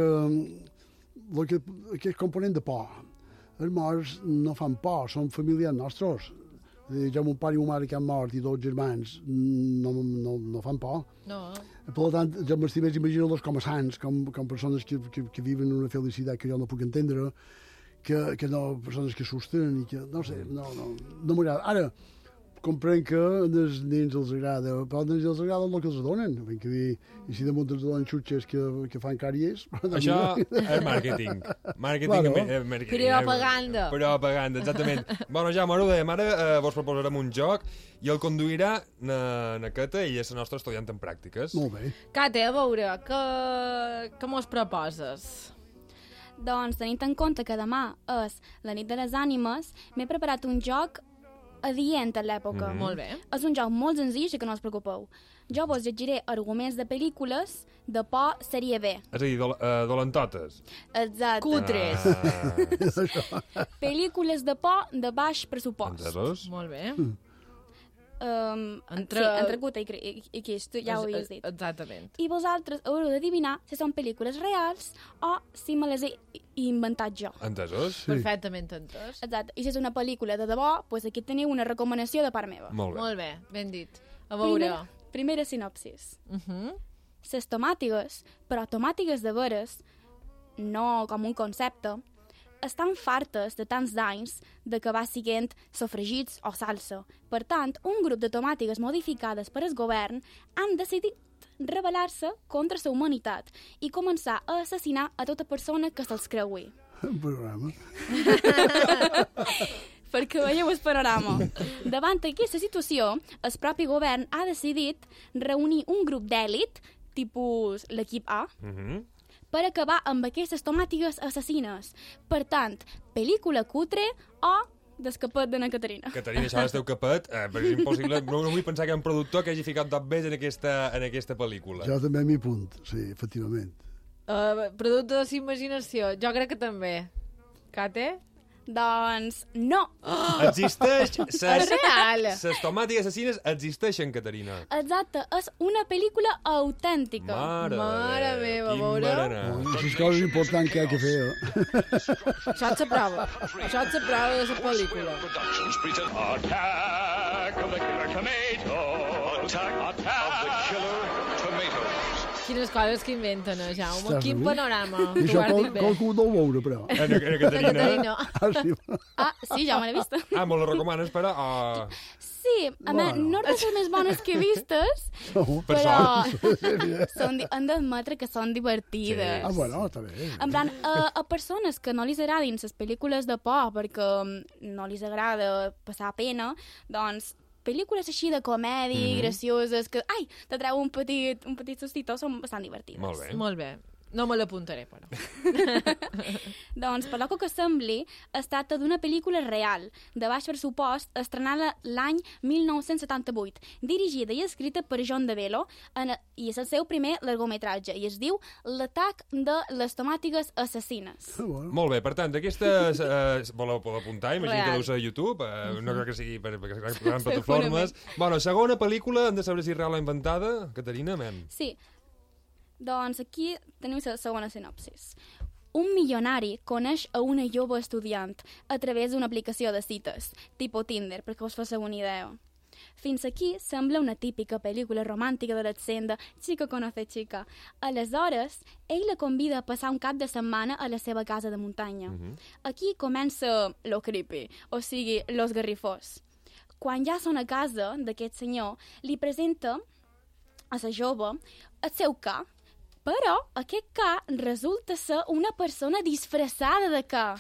que aquest component de por. Els morts no fan por, són familiars nostres. Ja mon pare i mon mare que han mort i dos germans no, no, no fan por. No. Per tant, jo m'estimés imagino-los com a sants, com, com persones que, que, que viven una felicitat que jo no puc entendre, que, que no, persones que s'hosten i que, no sé, no, no, no m'agrada. Ara, comprenc que als nens els agrada, però als nens els agrada el que els donen. Ben que dir, i si damunt els donen xutxes que, que fan càries... Això és màrqueting. Màrqueting, claro. Marketing. Propaganda. Propaganda, exactament. Bueno, ja, m'ho dèiem, ara eh, vos proposarem un joc i el conduirà na, na Cata, ella és la nostra estudiant en pràctiques. Molt bé. Cata, a veure, què, què mos proposes? Doncs, tenint en compte que demà és la nit de les ànimes, m'he preparat un joc adient a l'època. Mm-hmm. Molt bé. És un joc molt senzill, així que no us preocupeu. Jo vos llegiré arguments de pel·lícules de por sèrie B. És a dir, dol uh, dolentotes. Exacte. Cutres. Ah. Pel·lícules de por de baix pressupost. Entesos? Molt bé. Um, entre... Sí, entre Cuta i, i, i Quix, tu ja ho havies dit. Exactament. I vosaltres haureu d'adivinar si són pel·lícules reals o si me les he inventat jo. Entesos? Sí. Perfectament entès. Exacte. I si és una pel·lícula de debò, doncs aquí teniu una recomanació de part meva. Molt bé. Molt bé, ben dit. A veure... Primera, primera sinopsis. Uh -huh. Les tomàtigues, però tomàtigues de veres, no com un concepte, estan fartes de tants d'anys de que va siguent sofregits o salsa. Per tant, un grup de tomàtigues modificades per el govern han decidit rebel·lar-se contra la humanitat i començar a assassinar a tota persona que se'ls creui. Un programa. Perquè veieu el panorama. Davant aquesta situació, el propi govern ha decidit reunir un grup d'èlit, tipus l'equip A, uh -huh. per acabar amb aquestes tomàtigues assassines. Per tant, pel·lícula cutre o d'escapat d'Anna Caterina. Caterina, això és teu capet, eh, però és impossible. No, no vull pensar que hi ha un productor que hagi ficat dos bes en aquesta, en aquesta pel·lícula. Jo també m'hi punt, sí, efectivament. Uh, producte de la imaginació, jo crec que també. Cate? Doncs no. Oh! Existeix... Ses, és real. Les tomàtiques assassines existeixen, Caterina. Exacte, és una pel·lícula autèntica. Mare, Mare meva, a veure. Oh, és coses importants que hi ha que fer. Això és la prova. Això és la prova de la pel·lícula. Attack of the killer tomato. Attack of the killer tomato. Quines coses que inventen, eh, Jaume. Quin panorama. I això qual, qualcú no ho veure, però. Eh, no, no, Caterina. Caterina. Ah, sí. Ah, sí, ja me l'he vista. Ah, me la recomanes, però... Uh... Sí, a bueno. més, no és de les més bones que he vistes, no, però són, han d'admetre que són divertides. Sí. Ah, bueno, està bé. En plan, a, a persones que no li agradin les pel·lícules de por perquè no li agrada passar pena, doncs pel·lícules així de comèdia, mm -hmm. gracioses, que, ai, te treu un petit, un petit sustitó, són bastant divertides. Molt bé. Molt bé. No me l'apuntaré, però. Doncs, per lo que sembli, es tracta d'una pel·lícula real, de baix pressupost, estrenada l'any mil nou-cents setanta-vuit, dirigida i escrita per John DeVelo, en, i és el seu primer largometratge, i es diu L'atac de les tomàtigues assassines. Ah, bueno. Molt bé, per tant, aquesta... Eh, voleu poder apuntar? Imagino Real. que deu ser a YouTube. Eh, no crec que sigui per, per, per, per plataformes. Bueno, segona pel·lícula, hem de saber si és real o inventada. Caterina, mem. Sí. Doncs aquí teniu la segona sinopsis. Un milionari coneix a una jove estudiant a través d'una aplicació de cites, tipus Tinder, perquè us fasseu una idea. Fins aquí sembla una típica pel·lícula romàntica de l'accent de chica conoce chica. Aleshores, ell la convida a passar un cap de setmana a la seva casa de muntanya. Uh -huh. Aquí comença lo creepy, o sigui, los garrifós. Quan ja són a casa d'aquest senyor, li presenta a la jove el seu ca, però aquest ca resulta ser una persona disfressada de ca.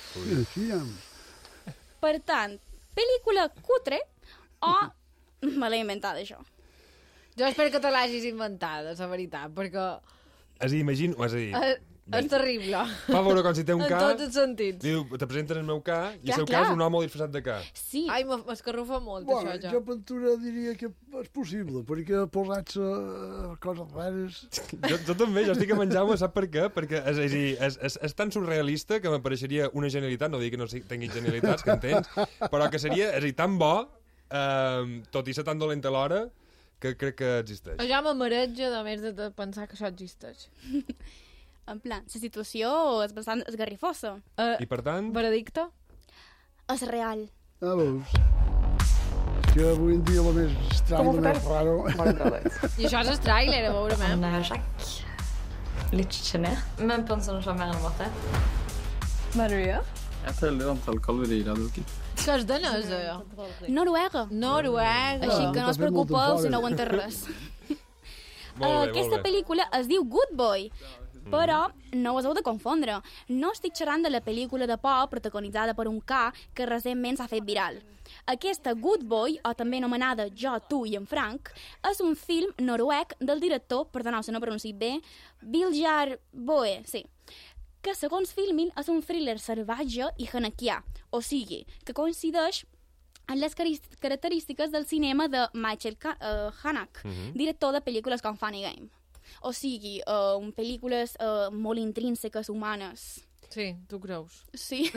Per tant, pel·lícula cutre o me l'he inventat, això? Jo espero que te l'hagis inventada, la veritat, perquè... És a dir, imagino... És a dir, uh, És terrible. Fa veure com si té un En ca. tots els sentits. Diu, te presenten el meu ca, i Clar, el seu clar. ca és un home disfressat de ca. Sí. Ai, m'escarrufa molt, Bueno, això, jo pintura diria que és possible, perquè posar-se a coses rares... Jo, jo també, jo estic amb en Jaume, sap per què? Perquè és, és, és, és, és tan surrealista que m'apareixeria una genialitat, no dic que no tingui genialitats, que entens, però que seria, és a dir, tan bo, eh, tot i ser tan dolent alhora, que crec que existeix. Ja m'amareja, de més de, de pensar que això existeix. En plan, la situació és bastant esgarrifosa. Uh, I per tant... Veredicte? És real. Ah, veus? Que avui en dia el més estrany, el més raro... I això és el tràiler, a veure, Han er Jacques. Litt sjenert, men på en sånn sjarmerende måte. Hva er det du gjør? Jeg teller antall kalorier jeg har drukket. Què és danesa, jo? Noruega. Noruega. Així que no us preocupeu si no ho entenc res. Molt bé, Aquesta molt bé. pel·lícula es diu Good Boy, però no us heu de confondre. No estic xerrant de la pel·lícula de por protagonitzada per un ca que recentment s'ha fet viral. Aquesta Good Boy, o també anomenada Jo, tu i en Frank, és un film noruec del director, perdoneu si no pronunci bé, Viljar Boe, sí, que segons Filmin és un thriller salvatge i hanekià, o sigui, que coincideix en les característiques del cinema de Michael uh, Haneke, Mhm. director de pel·lícules com Funny Game. O sigui, uh, pel·lícules uh, molt intrínseques, humanes. Sí, tu creus. Sí.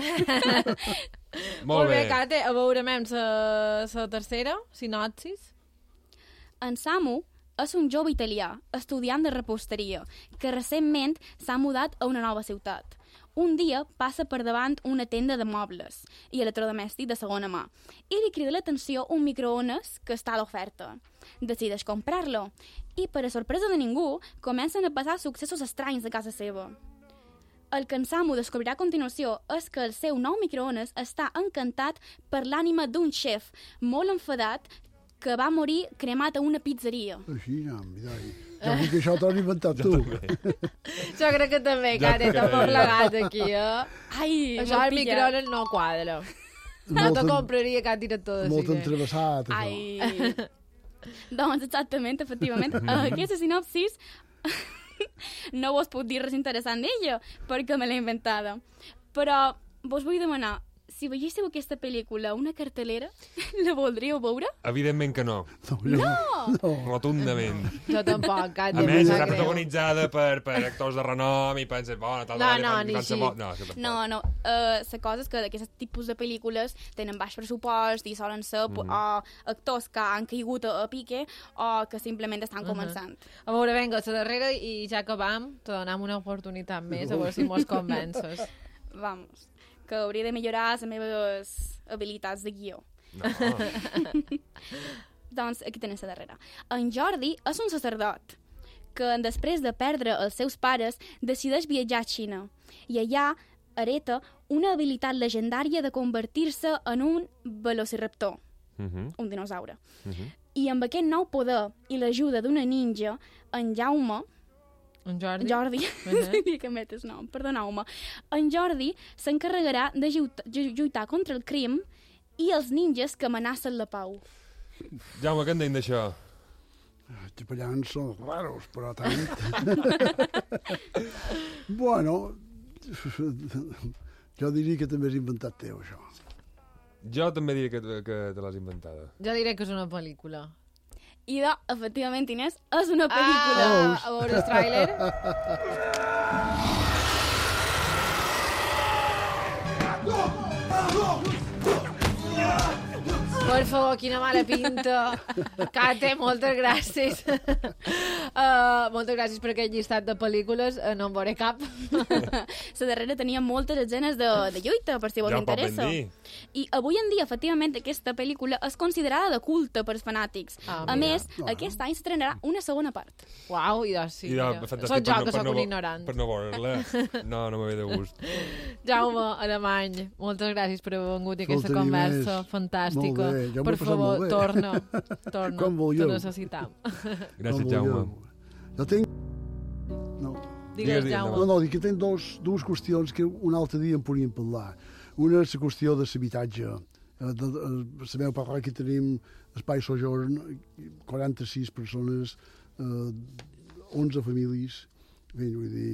Molt bé, Kate, a veure, mem, la tercera, sinopsis. En Samu és un jove italià, estudiant de reposteria, que recentment s'ha mudat a una nova ciutat. Un dia passa per davant una tenda de mobles i electrodomèstic de segona mà i li crida l'atenció un microones que està a l'oferta. Decideix comprar-lo i, per a sorpresa de ningú, comencen a passar successos estranys a casa seva. El que en Samu descobrirà a continuació és que el seu nou microones està encantat per l'ànima d'un xef molt enfadat que va morir cremat a una pizzeria. Així, no, mira, ja vull que això t'ho has inventat tu. Jo crec que també, Kate, t'ha plegat aquí, eh? Ai, això m'ha el pillat. microones no quadra. No Molt te en- compraria cap director de Molt cine. entrevessat, això. Ai. Doncs exactament, efectivament. Aquesta sinopsis no vos puc dir res interessant d'ella, perquè me l'he inventada. Però vos vull demanar, si veiéssiu aquesta pel·lícula a una cartelera, la voldríeu veure? Evidentment que no. No! No! Rotundament. Jo tampoc, Kate. A més, em està sap greu. protagonitzada per, per actors de renom i penses, bona, tal No, vegada no, fan- ni fan així. sabor. No, és que tampoc. No, no. Uh, la cosa és que d'aquest tipus de pel·lícules tenen baix pressupost i solen ser Mhm. mm. o actors que han caigut a, a pique o que simplement estan Mhm. començant. A veure, vinga, la darrera i ja acabam, te donem una oportunitat més, a veure si mos convences. Vamos, que hauria de millorar les meves habilitats de guió. No. Doncs aquí tenen la darrera. En Jordi és un sacerdot que, després de perdre els seus pares, decideix viatjar a Xina i allà hereta una habilitat legendària de convertir-se en un velociraptor, Mhm. un dinosaure. Mhm. I amb aquest nou poder i l'ajuda d'una ninja, en Jaume, en Jordi, Jordi, Mhm. uh-huh. que met el nom, perdoneu-me, en Jordi s'encarregarà de lluitar, lluitar contra el crim i els ninjas que amenacen la pau. Jaume, què en deim d'això? Els capellans són raros, però tant. Bueno, jo diria que també és inventat teu, això. Jo també diria que, que te l'has inventada. Jo diré que és una pel·lícula. I de, efectivament, Inés, és una pel·lícula. Ah, a veure el tràiler. Per favor, quina mala pinta. Kate, moltes gràcies. Uh, moltes gràcies per aquest llistat de pel·lícules. Uh, no en veuré cap. La darrera tenia moltes escenes de, de lluita, per si vos Ja ho pot interessa. ben dir. I avui en dia, efectivament, aquesta pel·lícula és considerada de culte pels fanàtics. Ah, a mira. més, aquest any s'estrenarà una segona part. Uau, i doncs sí. I de, mira. fantàstic Soc jo per no- que per sóc no un vo- ignorant. Per no veure-la. No, no m'ha ve de gust. Jaume, Alemany, moltes gràcies per haver vengut i aquesta Escolta, conversa Inés, fantàstica. molt bé, jo m'ho Per he passat favor, molt bé. torna. Torna. Quan Te vulgueu. necessitam. Gràcies, No, Jaume. Jo tinc... No. Digues, Jaume. No, no, dic que tinc dos, dues qüestions que un altre dia en podríem parlar. Una és la qüestió de l'habitatge. Eh, de- de- La meva parròquia tenim espai sojorn, quaranta-sis persones, eh, onze famílies, bé, vull dir,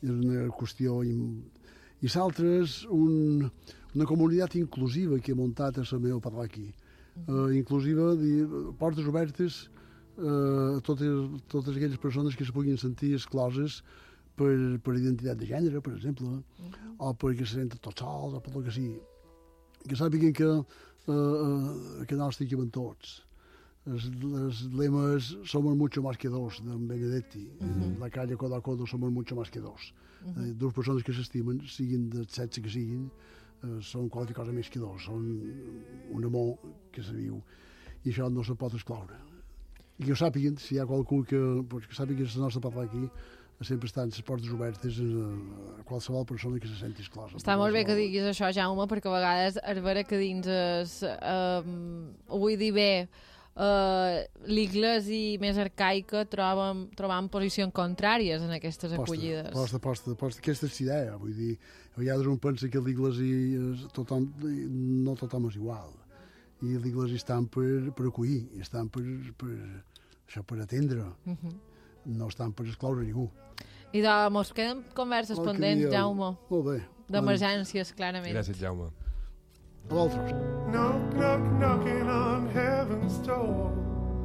és una qüestió... I l'altre és un, una comunitat inclusiva que he muntat a la meva parlar aquí. Uh, inclusiva, de portes obertes uh, a totes, totes aquelles persones que se puguin sentir excloses per, per identitat de gènere, per exemple, uh-huh. o perquè se senten tots sols, o per el que sigui. Que sàpiguen que, uh, uh, que no estic amb tots. Els, els lemes somos mucho más que dos, d'en Benedetti. Uh-huh. La calle codo a codo somos mucho más que dos. Uh-huh. Eh, dues persones que s'estimen, siguin de sexe que siguin, eh, són qualque cosa més que dos, són un amor que se viu. I això no se pot excloure. I que ho sàpiguen, si hi ha qualcú que, pues, que sàpiguen que la nostra parla aquí, sempre estan les portes obertes a qualsevol persona que se senti exclosa. Està molt bé que diguis això, Jaume, perquè a vegades és vera que dins es, um, ho vull dir bé, Uh, l'Iglesi més arcaica trobam, trobam posicions contràries en aquestes acollides. Posta, posta, posta. Aquesta és l'idea, vull dir, a vegades un pensa que l'Iglesi tothom, no tothom és igual, i l'Iglesi estan per, per acollir, estan per, per, això, per atendre, uh-huh. no estan per excloure ningú. I doncs mos queden converses oh, pendents, dia... Jaume. Molt bé. D'emergències, clarament. Gràcies, Jaume. A vosaltres. Knock, knock, knocking on heaven's door.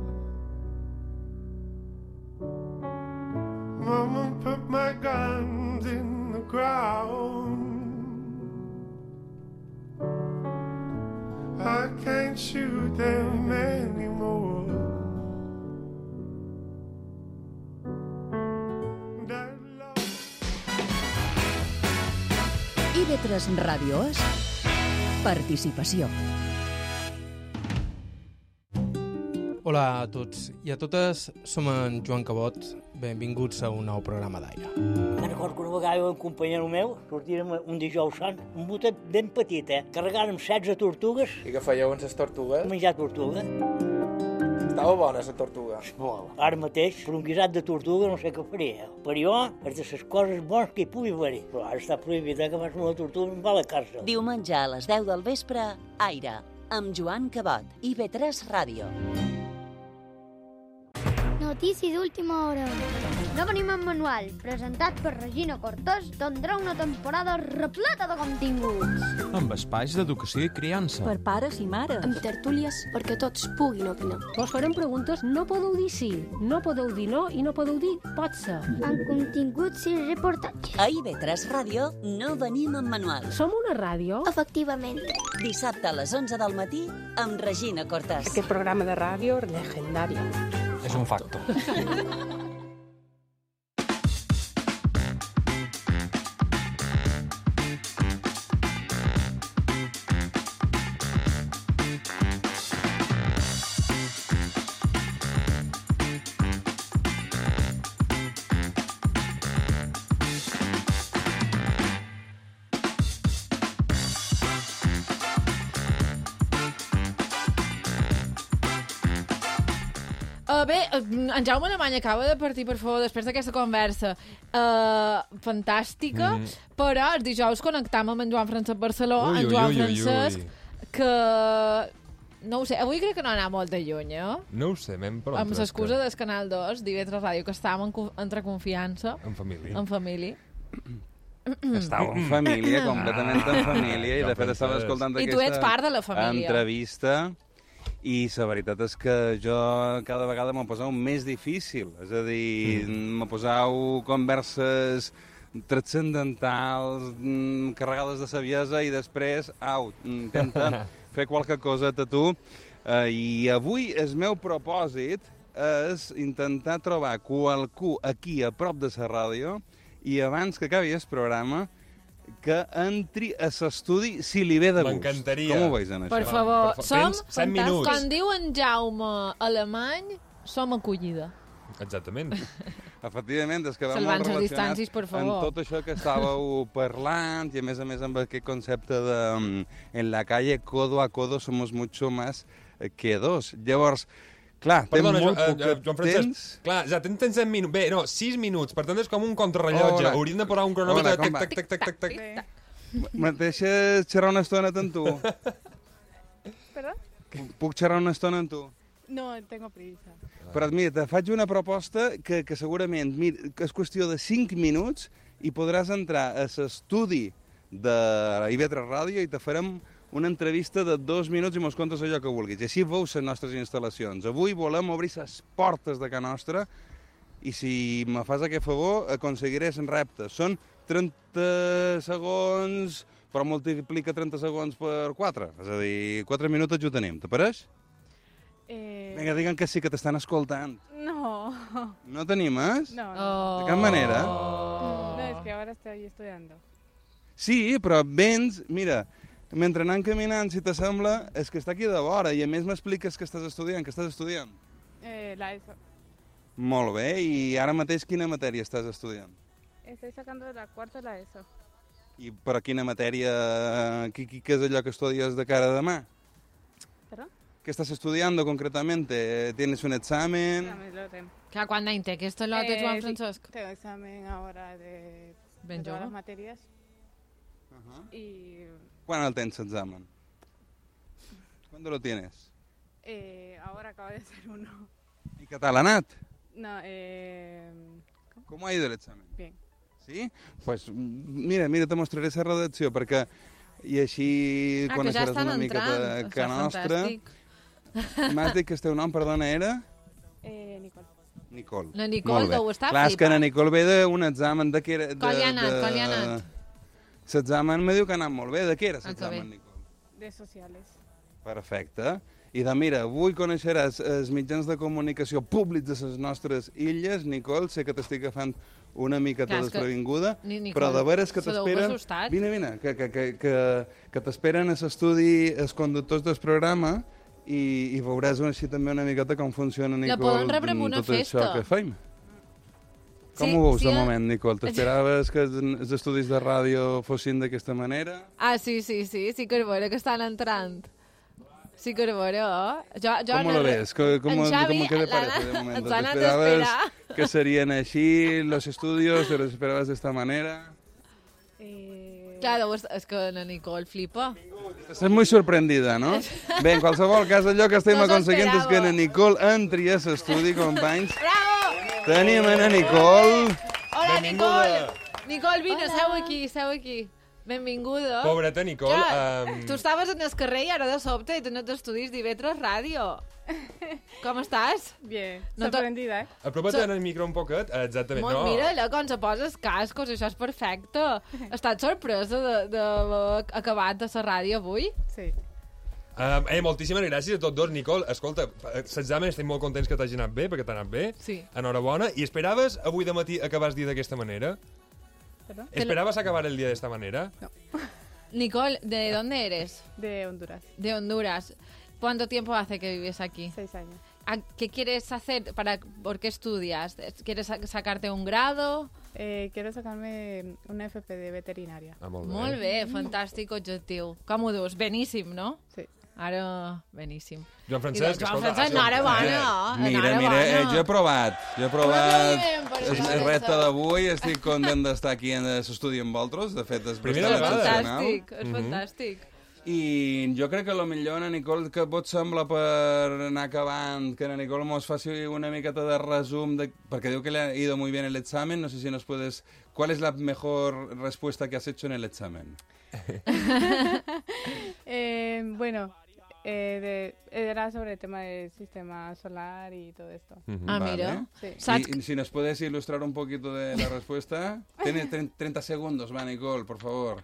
Mama put my guns in the ground. I can't shoot them anymore. I ve tres Ràdio És participació. Hola a tots i a totes, som en Joan Cabot. Benvinguts a un nou programa d'aire. Me'n recordo que una vegada un companyero meu sortíem un dijous sant, un botet ben petit, eh? Carregàrem setze tortugues. I què fèieu amb les tortugues? Menjar tortuga. Estava bona la tortuga. Molt. Ara mateix, per un guisat de tortuga no sé què faria. Per jo, és de les coses bones que hi pugui haver-hi. Però ara està prohibit, eh, que fas una tortuga i em va a la càrcel. Diumenge a les deu del vespre, Aire, amb Joan Cabot, i ve tres Ràdio. Notícia d'última hora. No venim en manual, presentat per Regina Cortés, tindrà una temporada repleta de continguts. Amb espais d'educació i criança. Per pares i mares. Amb tertúlies perquè tots puguin opinar. Vos farem preguntes, no podeu dir sí, no podeu dir no i no podeu dir pot ser. Amb continguts i reportatges. A I ve tres Ràdio no venim en manual. Som una ràdio? Efectivament. Dissabte a les onze del matí amb Regina Cortés. Aquest programa de ràdio legendari. És un facto. Uh, bé, en Jaume Alemany acaba de partir, per favor, després d'aquesta conversa uh, fantàstica, mm. però els dijous connectam amb en Joan Francesc Barceló, ui, en Joan ui, ui, Francesc, ui, ui. que... No ho sé, avui crec que no anà molt de lluny, eh? No ho sé, m'hem però... Amb l'excusa del Canal dos, d'I V tres Ràdio, que estàvem en, entre confiança. En família. En família. Estava en família, completament en família, i de fet estava escoltant I tu ets part de la família. Entrevista... I la veritat és que jo cada vegada m'ho posau més difícil. És a dir, mm. m'ho posau converses transcendentals, carregades de saviesa, i després, au, intenta fer qualque cosa a tu. Uh, I avui el meu propòsit és intentar trobar qualcú aquí a prop de la ràdio i abans que acabi el programa que entri a l'estudi si li ve de gust. M'encantaria. Com ho veus, en això? Per favor, per som, set minuts. Com diu en Jaume Alemany, som acollida. Exactament. Efectivament, és que va Salvant molt relacionat distàncies, per favor. amb tot això que estàveu parlant i a més a més amb aquest concepte de en la calle codo a codo somos mucho más que dos. Llavors, clar, Perdona, té molt jo, poc uh, Joan Francesc, temps. Clar, ja tens, tens set minuts. Bé, no, sis minuts. Per tant, és com un contrarrellotge. Hauríem de posar un cronòmetre. Tac, tac, tac, tac, tac, tac. Me deixes xerrar una estona amb tu? Perdó? Puc xerrar una estona amb tu? No, tengo prisa. Però mira, te faig una proposta que, que segurament mira, que és qüestió de cinc minuts i podràs entrar a l'estudi de I V tres Ràdio i te farem una entrevista de dos minuts i mos contes allò que vulguis. I així veus les nostres instal·lacions. Avui volem obrir les portes de Ca Nostra i si me fas aquest favor aconseguiré els reptes. Són trenta segons, però multiplica trenta segons per quatre. És a dir, quatre minuts ja ho tenim. Te pareix? Eh... Vinga, diguen que sí, que t'estan escoltant. No. ¿No te animas? No. Oh. ¿De qué manera? No, es que ahora estoy estudiando. Sí, però vens, mira, mentre anem caminant, si t'assembla, és que està aquí de vora i a més m'expliques que estàs estudiant. Què estàs estudiant? Eh, la ESO. Molt bé, i ara mateix quina matèria estàs estudiant? Estoy sacando la cuarta de la ESO. I per a quina matèria, què, què és allò que estudies de cara a demà? ¿Perdón? ¿Qué estás estudiando concretamente? ¿Tienes un examen? Examen, lo tengo. Clar, quan any té aquest lot de Joan Francesc? Sí, tengo examen ahora de, Ben de todas jove. las materias. Uh-huh. Y ¿Cuándo el tens examen? ¿Cuándo lo tienes? eh, ahora acabo de hacer uno. ¿Y qué tal ha anat? No, eh... ¿Cómo ha ido el examen? Bien. Sí? Pues mira, mira, te mostraré esa redacció perquè i així Ah, que ja coneixeràs estan una mica de entrant. Ca Està Nostra. fantàstic. M'has dit que el teu nom, perdona, era? Eh, Nicole. Nicole. La Nicole, Molt bé. que ho està Clar, és que flipant. la Nicole ve d'un examen de... Que era, de, Com li ha anat, de... com li ha anat? L'examen me diu que ha anat molt bé. De què era Ah, que l'examen, bé. Nicole? De sociales. Perfecte. I de, mira, avui coneixeràs els mitjans de comunicació públics de les nostres illes. Nicole, sé que t'estic agafant una miqueta Clar, és que desprevinguda, ni Nicole, però de veres que se deu t'esperen... assustat. Vine, vine, que, que, que, que, que t'esperen a l'estudi els conductors del programa i, i veuràs així també una miqueta com funciona, La Nicole, poden rebre en una tot això festa. que fem. Com Sí, ho veus sí, de eh? moment, Nicole? T'esperaves que els estudis de ràdio fossin d'aquesta manera? Ah, sí, sí, sí, sí que és vera que estan entrant. Sí que és vera, eh? Jo, jo ¿Cómo no- lo ves? ¿Cómo, En cómo, Xavi, cómo, ¿Qué te la- parece de momento? ens han ¿Te anat a esperabas esperar. que serían así los estudios? ¿Te los esperabas de esta manera? Clar, és, és que la Nicole flipa. Estàs molt sorprendida, no? Bé, en qualsevol cas, allò que estem No s'ho aconseguint és que esperava. na Nicole entri a l'estudi, companys. Bravo! Tenim a na Nicole. Hola, Benvinguda. Nicole! Nicole, vine, seu aquí, seu aquí. Benvinguda. Pobreta Nicole. Clar, Um... tu estaves en el carrer i ara de sobte i tens estudis d'I V tres Ràdio. Com estàs? Bien, No te- sorprendida, eh? Apropa't So- en el micro un poquet. Exactament, Molt, no. mira-la, quan se poses cascos, això és perfecte. Estàs sorpresa de, de l'haver acabat de la ràdio avui? Sí. Uh, eh, moltíssimes gràcies a tots dos, Nicole. Escolta, l'examen estem molt contents que t'hagi anat bé, perquè t'ha anat bé. Sí. Enhorabona. I esperaves avui de matí acabar el dia d'aquesta manera? ¿Perdón? ¿Esperabas acabar el día de esta manera? No. Nicole, ¿de dónde eres? De Honduras. De Honduras. ¿Cuánto tiempo hace que vives aquí? Seis años. ¿A- ¿Qué quieres hacer? Para, ¿Por qué estudias? ¿Quieres sa- sacarte un grado? Eh, quiero sacarme una F P de veterinaria. Ah, molt bé. Molt bé, fantàstic objectiu. Com ho dius? Beníssim, no? Sí. Ara, beníssim. Joan Francesc, I de Joan escolta, Francesc, això- enhorabona. Mira, enhorabona. mira, eh, jo he provat. Jo he provat aplaudiment per el això. repte d'avui. Estic content d'estar aquí en l'estudi amb vosaltres. De fet, és Primera bastant vegada. excepcional. Fantàstic, és Mhm. fantàstic. I jo crec que la millor, na Nicole, que pot sembla per anar acabant, que na Nicole mos faci una miqueta de resum, de, perquè diu que le ha ido muy bien el examen, no sé si nos puedes... ¿Cuál es la mejor respuesta que has hecho en el examen? Eh, bueno, eh, de- era sobre el tema del sistema solar y todo esto. Ah, mira. Sí. Y, y si nos puedes ilustrar un poquito de la respuesta. Tienes tre- treinta segundos, va, Nicole, por favor.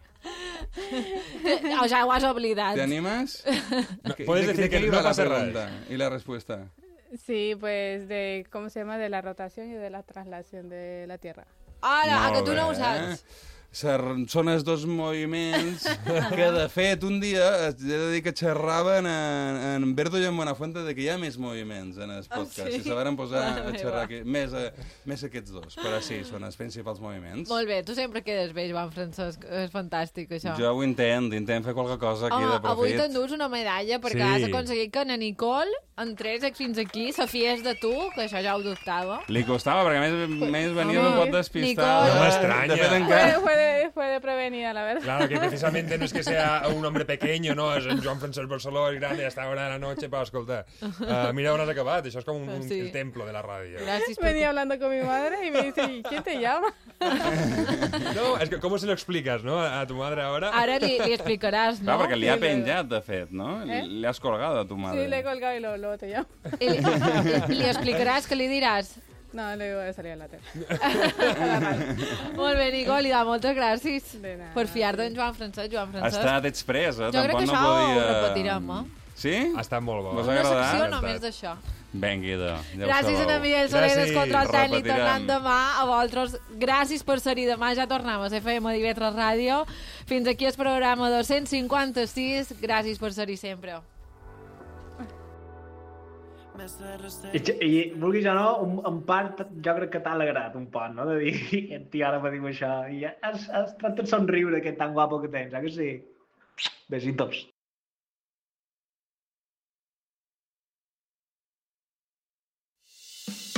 O ja ho has oblidat. ¿Te animas? No, ¿Qué- puedes de- decir de qué que iba no la pasa nada. pregunta y la respuesta? Sí, pues de, ¿cómo se llama? De la rotación y de la traslación de la Tierra. Ara, a que Molt tu no ho bé. saps. Ser- Són els dos moviments que, de fet, un dia he de dir que xerraven en, en Berto i en Buenafuente de que hi ha més moviments en el podcast. sí? I se van posar Mare a xerrar meva. aquí. Més, a, més aquests dos, però sí, són els principals moviments. Molt bé, tu sempre quedes bé, Joan Francesc. És fantàstic, això. Jo ho intent, intent fer qualque cosa aquí Home, de profit. avui t'endús una medalla perquè Sí. has aconseguit que na Nicole entrés fins aquí, se fies de tu, que això ja ho dubtava. Li costava, perquè a més, més venia Home, un pot despistada. Nicole. No m'estranya. De fet, Fue, encara... fue de, fue de prevenida, la verdad. Claro, que precisamente no es que sea un hombre pequeño, no, és en Joan Francesc Barceló, és gran, i hasta hora de la noche, però escolta, uh, mira on has acabat, això és com un, un, Sí. el templo de la ràdio. Gràcies per... Venía hablando con mi madre y me dice, ¿y quién te llama? No, és que com se lo explicas, no, a tu madre ahora? Ara li, li explicaràs, no? Clar, perquè li ha Sí, le- penjat, de fet, no? Eh? Li has colgado a tu madre. Sí, le he colgado y luego, luego te llamo. I li, li, li explicaràs, que li diràs? No, le digo de salir a la tele. Molt bé, Nicòlida, moltes gràcies De nada. per fiar-te en Joan Francesc. Joan Ha Francesc. estat express, eh? Jo crec Tampoc que no això podia... ho repetirem, eh? Sí? Ha estat molt bo. Vos ha Una secció agradat? només d'això. Vinga, idò. Ja ho Gràcies a sabeu. Miguel Soleres, control tècnic, Repetirem. tornant demà a vosaltres. Gràcies per ser-hi demà, ja tornem a F M d'I V tres Ràdio. Fins aquí el programa dos-cents cinquanta-sis. Gràcies per ser-hi sempre. I, i vulguis o no, un, en part jo crec que t'ha alegrat un poc, no? De dir, aquest tio ara me diu això, i has, has tractat de somriure, aquest tan guapo que tens, eh que sí? Besitos.